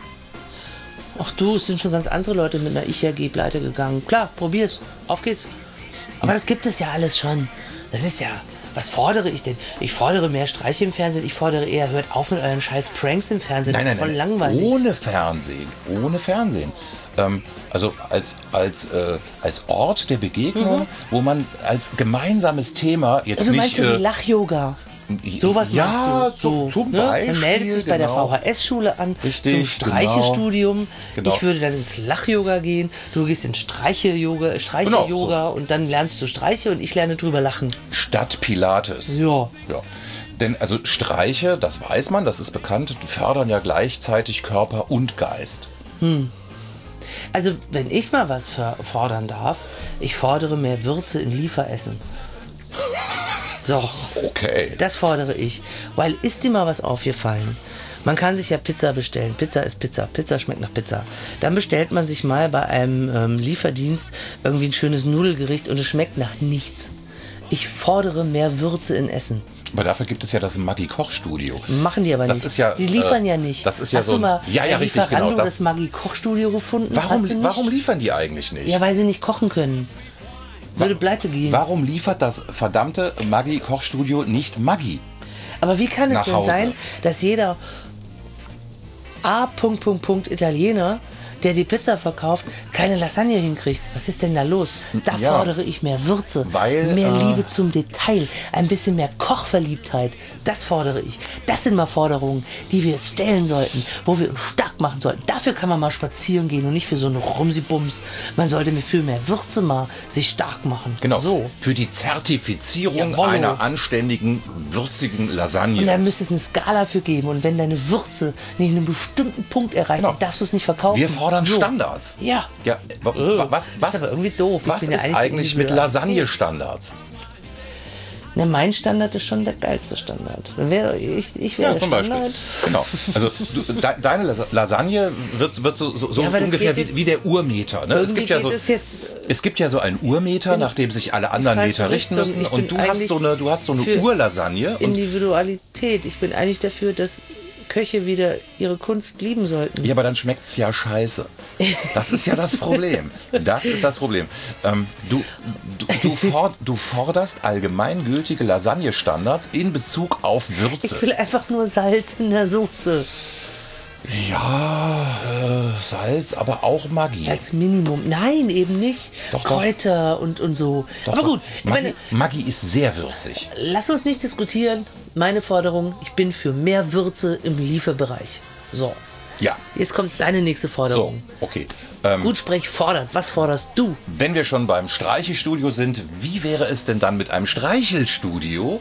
Ach du, es sind schon ganz andere Leute mit einer I C G pleite gegangen. Klar, probier's. Auf geht's. Aber das gibt es ja alles schon. Das ist ja... Was fordere ich denn? Ich fordere mehr Streiche im Fernsehen. Ich fordere eher, hört auf mit euren scheiß Pranks im Fernsehen. Nein, das nein, ist nein, voll langweilig. ohne Fernsehen, ohne Fernsehen. Ähm, also als, als, äh, als Ort der Begegnung, wo man als gemeinsames Thema jetzt Also nicht... meinst du wie äh, Lach-Yoga? Sowas ja, meinst du? so- zum ne? Man Beispiel, meldet sich bei der genau. V H S-Schule an Richtig, zum Streichestudium. Genau. Ich würde dann ins Lach-Yoga gehen. Du gehst in Streiche-Yoga, Streiche-Yoga Genau, und dann lernst du Streiche und ich lerne drüber lachen. Statt Pilates. Ja. Ja. Denn also Streiche, das weiß man, das ist bekannt, fördern ja gleichzeitig Körper und Geist. Also, wenn ich mal was ver- fordern darf, ich fordere mehr Würze in Lieferessen. So, Okay. das fordere ich. Weil ist dir mal was aufgefallen? Man kann sich ja Pizza bestellen. Pizza ist Pizza. Pizza schmeckt nach Pizza. Dann bestellt man sich mal bei einem ähm, Lieferdienst irgendwie ein schönes Nudelgericht und es schmeckt nach nichts. Ich fordere mehr Würze in Essen. Aber dafür gibt es ja das Maggi-Koch-Studio. Machen die aber Das nicht. ist ja, die liefern äh, ja nicht. das ist ja Hast so du ein- mal ja, ja, bei richtig, Lieferando genau, das, das- Maggi-Kochstudio gefunden? Warum, Hast du nicht? warum liefern die eigentlich nicht? Ja, weil sie nicht kochen können. Würde pleite gehen. Warum liefert das verdammte Maggi-Kochstudio nicht Maggi? Aber wie kann es Nach denn Hause. sein, dass jeder A. Italiener, der die Pizza verkauft, keine Lasagne hinkriegt. Was ist denn da los? Da Ja. fordere ich mehr Würze, Weil, mehr äh, Liebe zum Detail, ein bisschen mehr Kochverliebtheit. Das fordere ich. Das sind mal Forderungen, die wir stellen sollten, wo wir uns stark machen sollten. Dafür kann man mal spazieren gehen und nicht für so eine Rumsibums. Man sollte mir viel mehr Würze mal sich stark machen. Genau, So. für die Zertifizierung Jawollo. einer anständigen, würzigen Lasagne. Und da müsste es eine Skala für geben. Und wenn deine Würze nicht einen bestimmten Punkt erreicht, Genau. dann darfst du es nicht verkaufen. Wir fordern so. Standards. Ja. Ja, wa- wa- was, was, ist aber irgendwie doof. Ich Was bin ja ist eigentlich eigentlich mit Individualität. Lasagne-Standards? Ne, mein Standard ist schon der geilste Standard. Dann wäre ich, ich wäre Ja, der zum Standard. Beispiel. Genau. Also du, de, deine Las- Lasagne wird, wird so, so, so Ja, aber das ungefähr geht wie, jetzt- wie der Urmeter. Ne? Es Irgendwie gibt ja geht so, es jetzt es gibt ja so einen Urmeter, nach dem sich alle anderen falsche Meter richten Richtung. müssen. Ich Und bin du hast eigentlich so eine, du hast so eine für Urlasagne. Und Individualität. Ich bin eigentlich dafür, dass Köche wieder ihre Kunst lieben sollten. ja, aber dann schmeckt's ja scheiße. Das ist ja das Problem. Das ist das Problem. Ähm, du, du, du, for, du forderst allgemeingültige Lasagne-Standards in Bezug auf Würze. Ich will einfach nur Salz in der Soße. Ja, äh, Salz, aber auch Maggi. Als Minimum. Nein, eben nicht. Doch, doch. Kräuter und, und so. Doch, aber doch. gut, ich Maggi, meine, Maggi ist sehr würzig. lass uns nicht diskutieren. Meine Forderung, ich bin für mehr Würze im Lieferbereich. So, Ja. jetzt kommt deine nächste So, Forderung. okay. Ähm, Gutsprech fordert. Was forderst du? wenn wir schon beim Streichelstudio sind, wie wäre es denn dann mit einem Streichelstudio?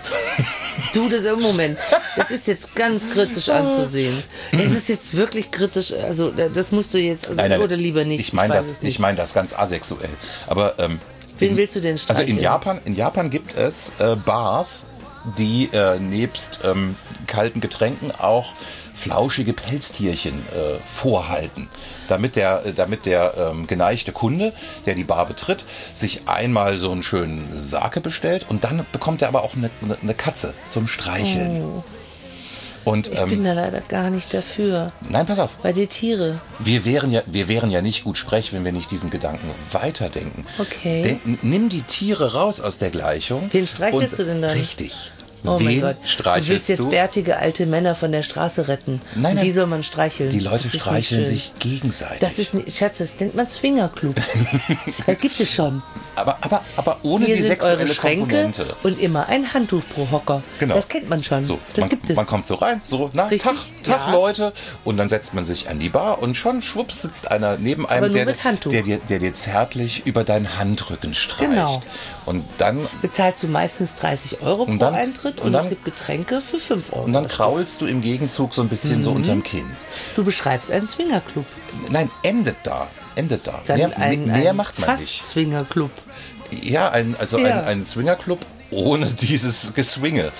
Du, das im Moment, das ist jetzt ganz kritisch anzusehen. Das ist jetzt wirklich kritisch, also das musst du jetzt, also, oder lieber nicht. Ich meine weiß das, es nicht. ich meine das ganz asexuell. Aber ähm, Wen willst du denn also streicheln? in Japan, in Japan gibt es äh, Bars, die äh, nebst ähm, kalten Getränken auch flauschige Pelztierchen äh, vorhalten, damit der, äh, damit der ähm, geneigte Kunde, der die Bar betritt, sich einmal so einen schönen Sake bestellt und dann bekommt er aber auch eine, eine, eine Katze zum Streicheln. Oh. Und Ich ähm, bin da leider gar nicht dafür. nein, pass auf. Bei dir Tiere. Wir wären ja, wir wären ja nicht gut sprech, wenn wir nicht diesen Gedanken weiterdenken. Okay. Denk, nimm die Tiere raus aus der Gleichung. Wen streichelst und- du denn dann? Richtig. Oh Wen mein Gott. Du streichelst willst jetzt du? bärtige alte Männer von der Straße retten. Nein, Und nein. die soll man streicheln. Die Leute Das ist nicht streicheln schön. sich gegenseitig. Das ist nicht, Schatz, das nennt man Swingerclub. Das gibt es schon. aber, aber, aber ohne Hier die sind eure sexuelle Schränke Komponente. und immer ein Handtuch pro Hocker. Genau. Das kennt man schon. So, das man, gibt es. man kommt so rein, so, na, Richtig? Tag, Tag Ja. Leute. Und dann setzt man sich an die Bar und schon schwupps sitzt einer neben einem, nur der, mit Handtuch. der, dir, der dir zärtlich über deinen Handrücken streicht. Genau. Und dann Bezahlst du meistens dreißig Euro Und pro dann- Eintritt und, und dann- es gibt Getränke für fünf Euro. Und dann kraulst du im Gegenzug so ein bisschen Mhm. so unterm Kinn. Du beschreibst einen Swingerclub. Nein, endet da. Endet da. Dann mehr ein, mehr ein macht man fast nicht. Swingerclub. Ja, ein, also Ja. ein, ein Swingerclub ohne dieses Geswinge.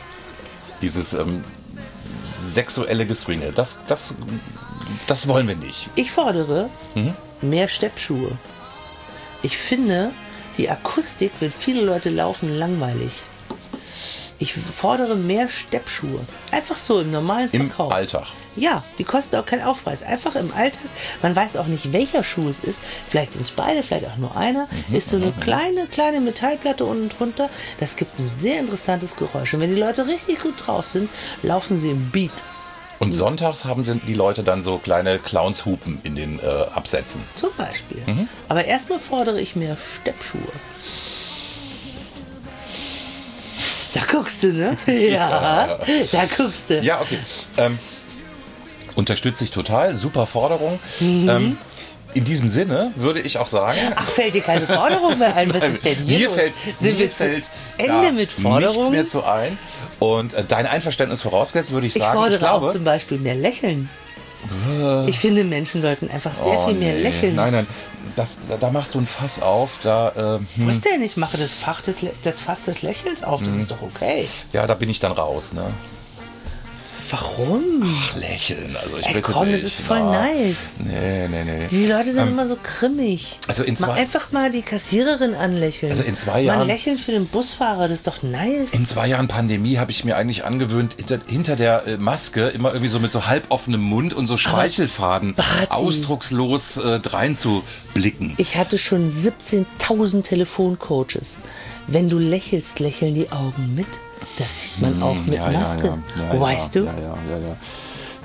Dieses ähm, sexuelle Geswinge. Das, das, das wollen wir nicht. Ich fordere Mhm. mehr Steppschuhe. Ich finde, die Akustik, wenn viele Leute laufen, langweilig. Ich fordere mehr Steppschuhe. Einfach so im normalen Im Verkauf. Alltag. Ja, die kosten auch keinen Aufpreis. Einfach im Alltag. Man weiß auch nicht, welcher Schuh es ist. Vielleicht sind es beide, vielleicht auch nur einer. Mhm, Ist so eine kleine, kleine Metallplatte unten drunter. Das gibt ein sehr interessantes Geräusch. Und wenn die Leute richtig gut drauf sind, laufen sie im Beat. Und sonntags haben die die Leute dann so kleine Clownshupen in den äh, Absätzen. Zum Beispiel. Mhm. Aber erstmal fordere ich mehr Steppschuhe. Da guckst du, ne? Ja, da guckst du. Ja, okay. Ähm, unterstütze ich total. Super Forderung. Mhm. Ähm, in diesem Sinne würde ich auch sagen. Ach, fällt dir keine Forderung mehr ein? Was ist denn hier mir los? fällt, Sind mir wir zu fällt Ende da mit nichts Forderungen? mehr zu ein. Und äh, dein Einverständnis vorausgesetzt, würde ich Ich sagen, fordere ich glaube, auch zum Beispiel mehr Lächeln. Ich finde, Menschen sollten einfach sehr Oh, viel mehr nee. lächeln. Nein, nein, das, da, da machst du ein Fass auf. Da, äh, hm, Was denn? Ich mache das, Fach des, Lä- das Fass des Lächelns auf. Das ist doch okay. ja, da bin ich dann raus. Ne? Warum? Lächeln, also ich Ey, bitte komm, das dich, ist voll na. nice. Nee, nee, nee. nee. Die Leute sind immer so grimmig. also in Mach zwei- einfach mal die Kassiererin anlächeln. Also in zwei Mal Jahren- lächeln für den Busfahrer, das ist doch nice. In zwei Jahren Pandemie habe ich mir eigentlich angewöhnt, hinter, hinter der äh, Maske immer irgendwie so mit so halb offenem Mund und so Schmeichelfaden Barty. ausdruckslos äh, dreinzublicken. Ich hatte schon siebzehntausend Telefoncoaches. Wenn du lächelst, lächeln die Augen mit. Das sieht man auch mit Hm, Ja, ja, Maske. ja, ja, weißt ja, du? Ja, ja, ja, ja.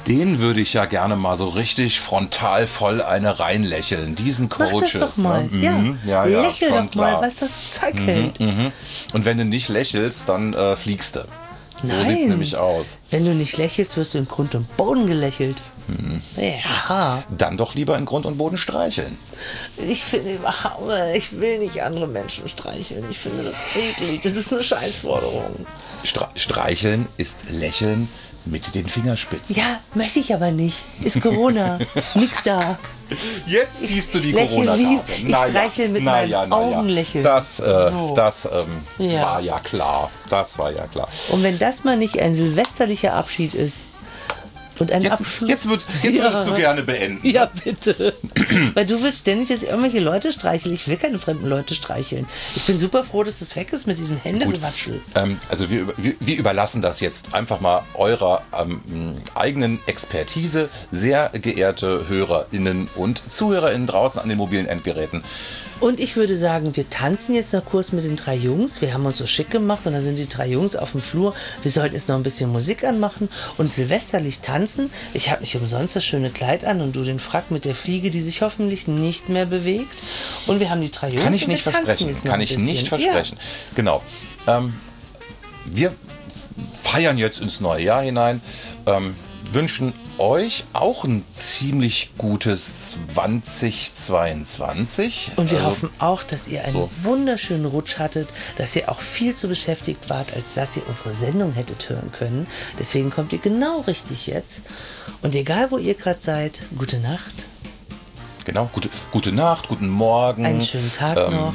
Den würde ich ja gerne mal so richtig frontal voll eine reinlächeln. Diesen Coaches. Mach das doch mal. Ne? Ja. Mhm. ja, ja, Lächel schon doch mal, klar. was das Zeug hält. Mhm. Und wenn du nicht lächelst, dann äh, fliegst du. So Nein. sieht's nämlich aus. Wenn du nicht lächelst, wirst du in Grund und Boden gelächelt. Mhm. Ja. Dann doch lieber in Grund und Boden streicheln. Ich finde überhaupt, ich will nicht andere Menschen streicheln. Ich finde das eklig. Das ist eine Scheißforderung. Stre streicheln ist Lächeln mit den Fingerspitzen. Ja, möchte ich aber nicht. Ist Corona. Nix da. Jetzt siehst du die lächel Corona-Karte. lieb. Ich streichel mit meinen Augen lächeln. Das, äh, So. das ähm, Ja. war ja klar. Das war ja klar. Und wenn das mal nicht ein silvesterlicher Abschied ist und ein Jetzt, Abschluss. jetzt, würdest, jetzt Ja. würdest du gerne beenden. Ja, bitte. Weil du willst ständig, dass ich irgendwelche Leute streicheln. Ich will keine fremden Leute streicheln. Ich bin super froh, dass das weg ist mit diesen Händegewatschel. Ähm, also wir, über- wir, wir überlassen das jetzt einfach mal eurer ähm, eigenen Expertise, sehr geehrte HörerInnen und ZuhörerInnen draußen an den mobilen Endgeräten. Und ich würde sagen, wir tanzen jetzt noch kurz mit den drei Jungs. Wir haben uns so schick gemacht und dann sind die drei Jungs auf dem Flur. Wir sollten jetzt noch ein bisschen Musik anmachen und silvesterlich tanzen. Ich habe nicht umsonst das schöne Kleid an und du den Frack mit der Fliege, die sich hoffentlich nicht mehr bewegt. Und wir haben die drei Jungs. Kann ich und nicht wir tanzen versprechen. jetzt noch Kann ein ich bisschen. nicht versprechen. Genau. Ähm, wir feiern jetzt ins neue Jahr hinein. Ähm, wünschen euch auch ein ziemlich gutes zwanzig zweiundzwanzig. Und wir Also, hoffen auch, dass ihr einen so. wunderschönen Rutsch hattet, dass ihr auch viel zu beschäftigt wart, als dass ihr unsere Sendung hättet hören können. Deswegen kommt ihr genau richtig jetzt. Und egal, wo ihr gerade seid, gute Nacht, Genau, gute, gute Nacht, guten Morgen. einen schönen Tag ähm, noch,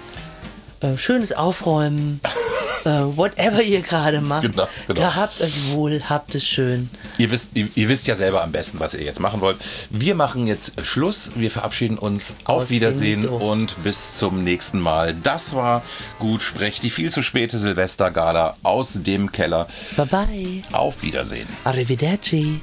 äh, schönes Aufräumen, äh, whatever ihr gerade macht. Genau, genau. Gehabt euch wohl, habt es schön. Ihr wisst, ihr, ihr wisst ja selber am besten, was ihr jetzt machen wollt. Wir machen jetzt Schluss. Wir verabschieden uns. Auf Aus Wiedersehen Finito. und bis zum nächsten Mal. Das war Gut Sprech, die viel zu späte Silvestergala aus dem Keller. Bye bye. Auf Wiedersehen. Arrivederci.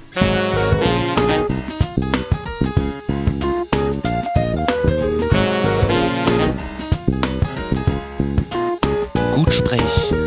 Gutsprech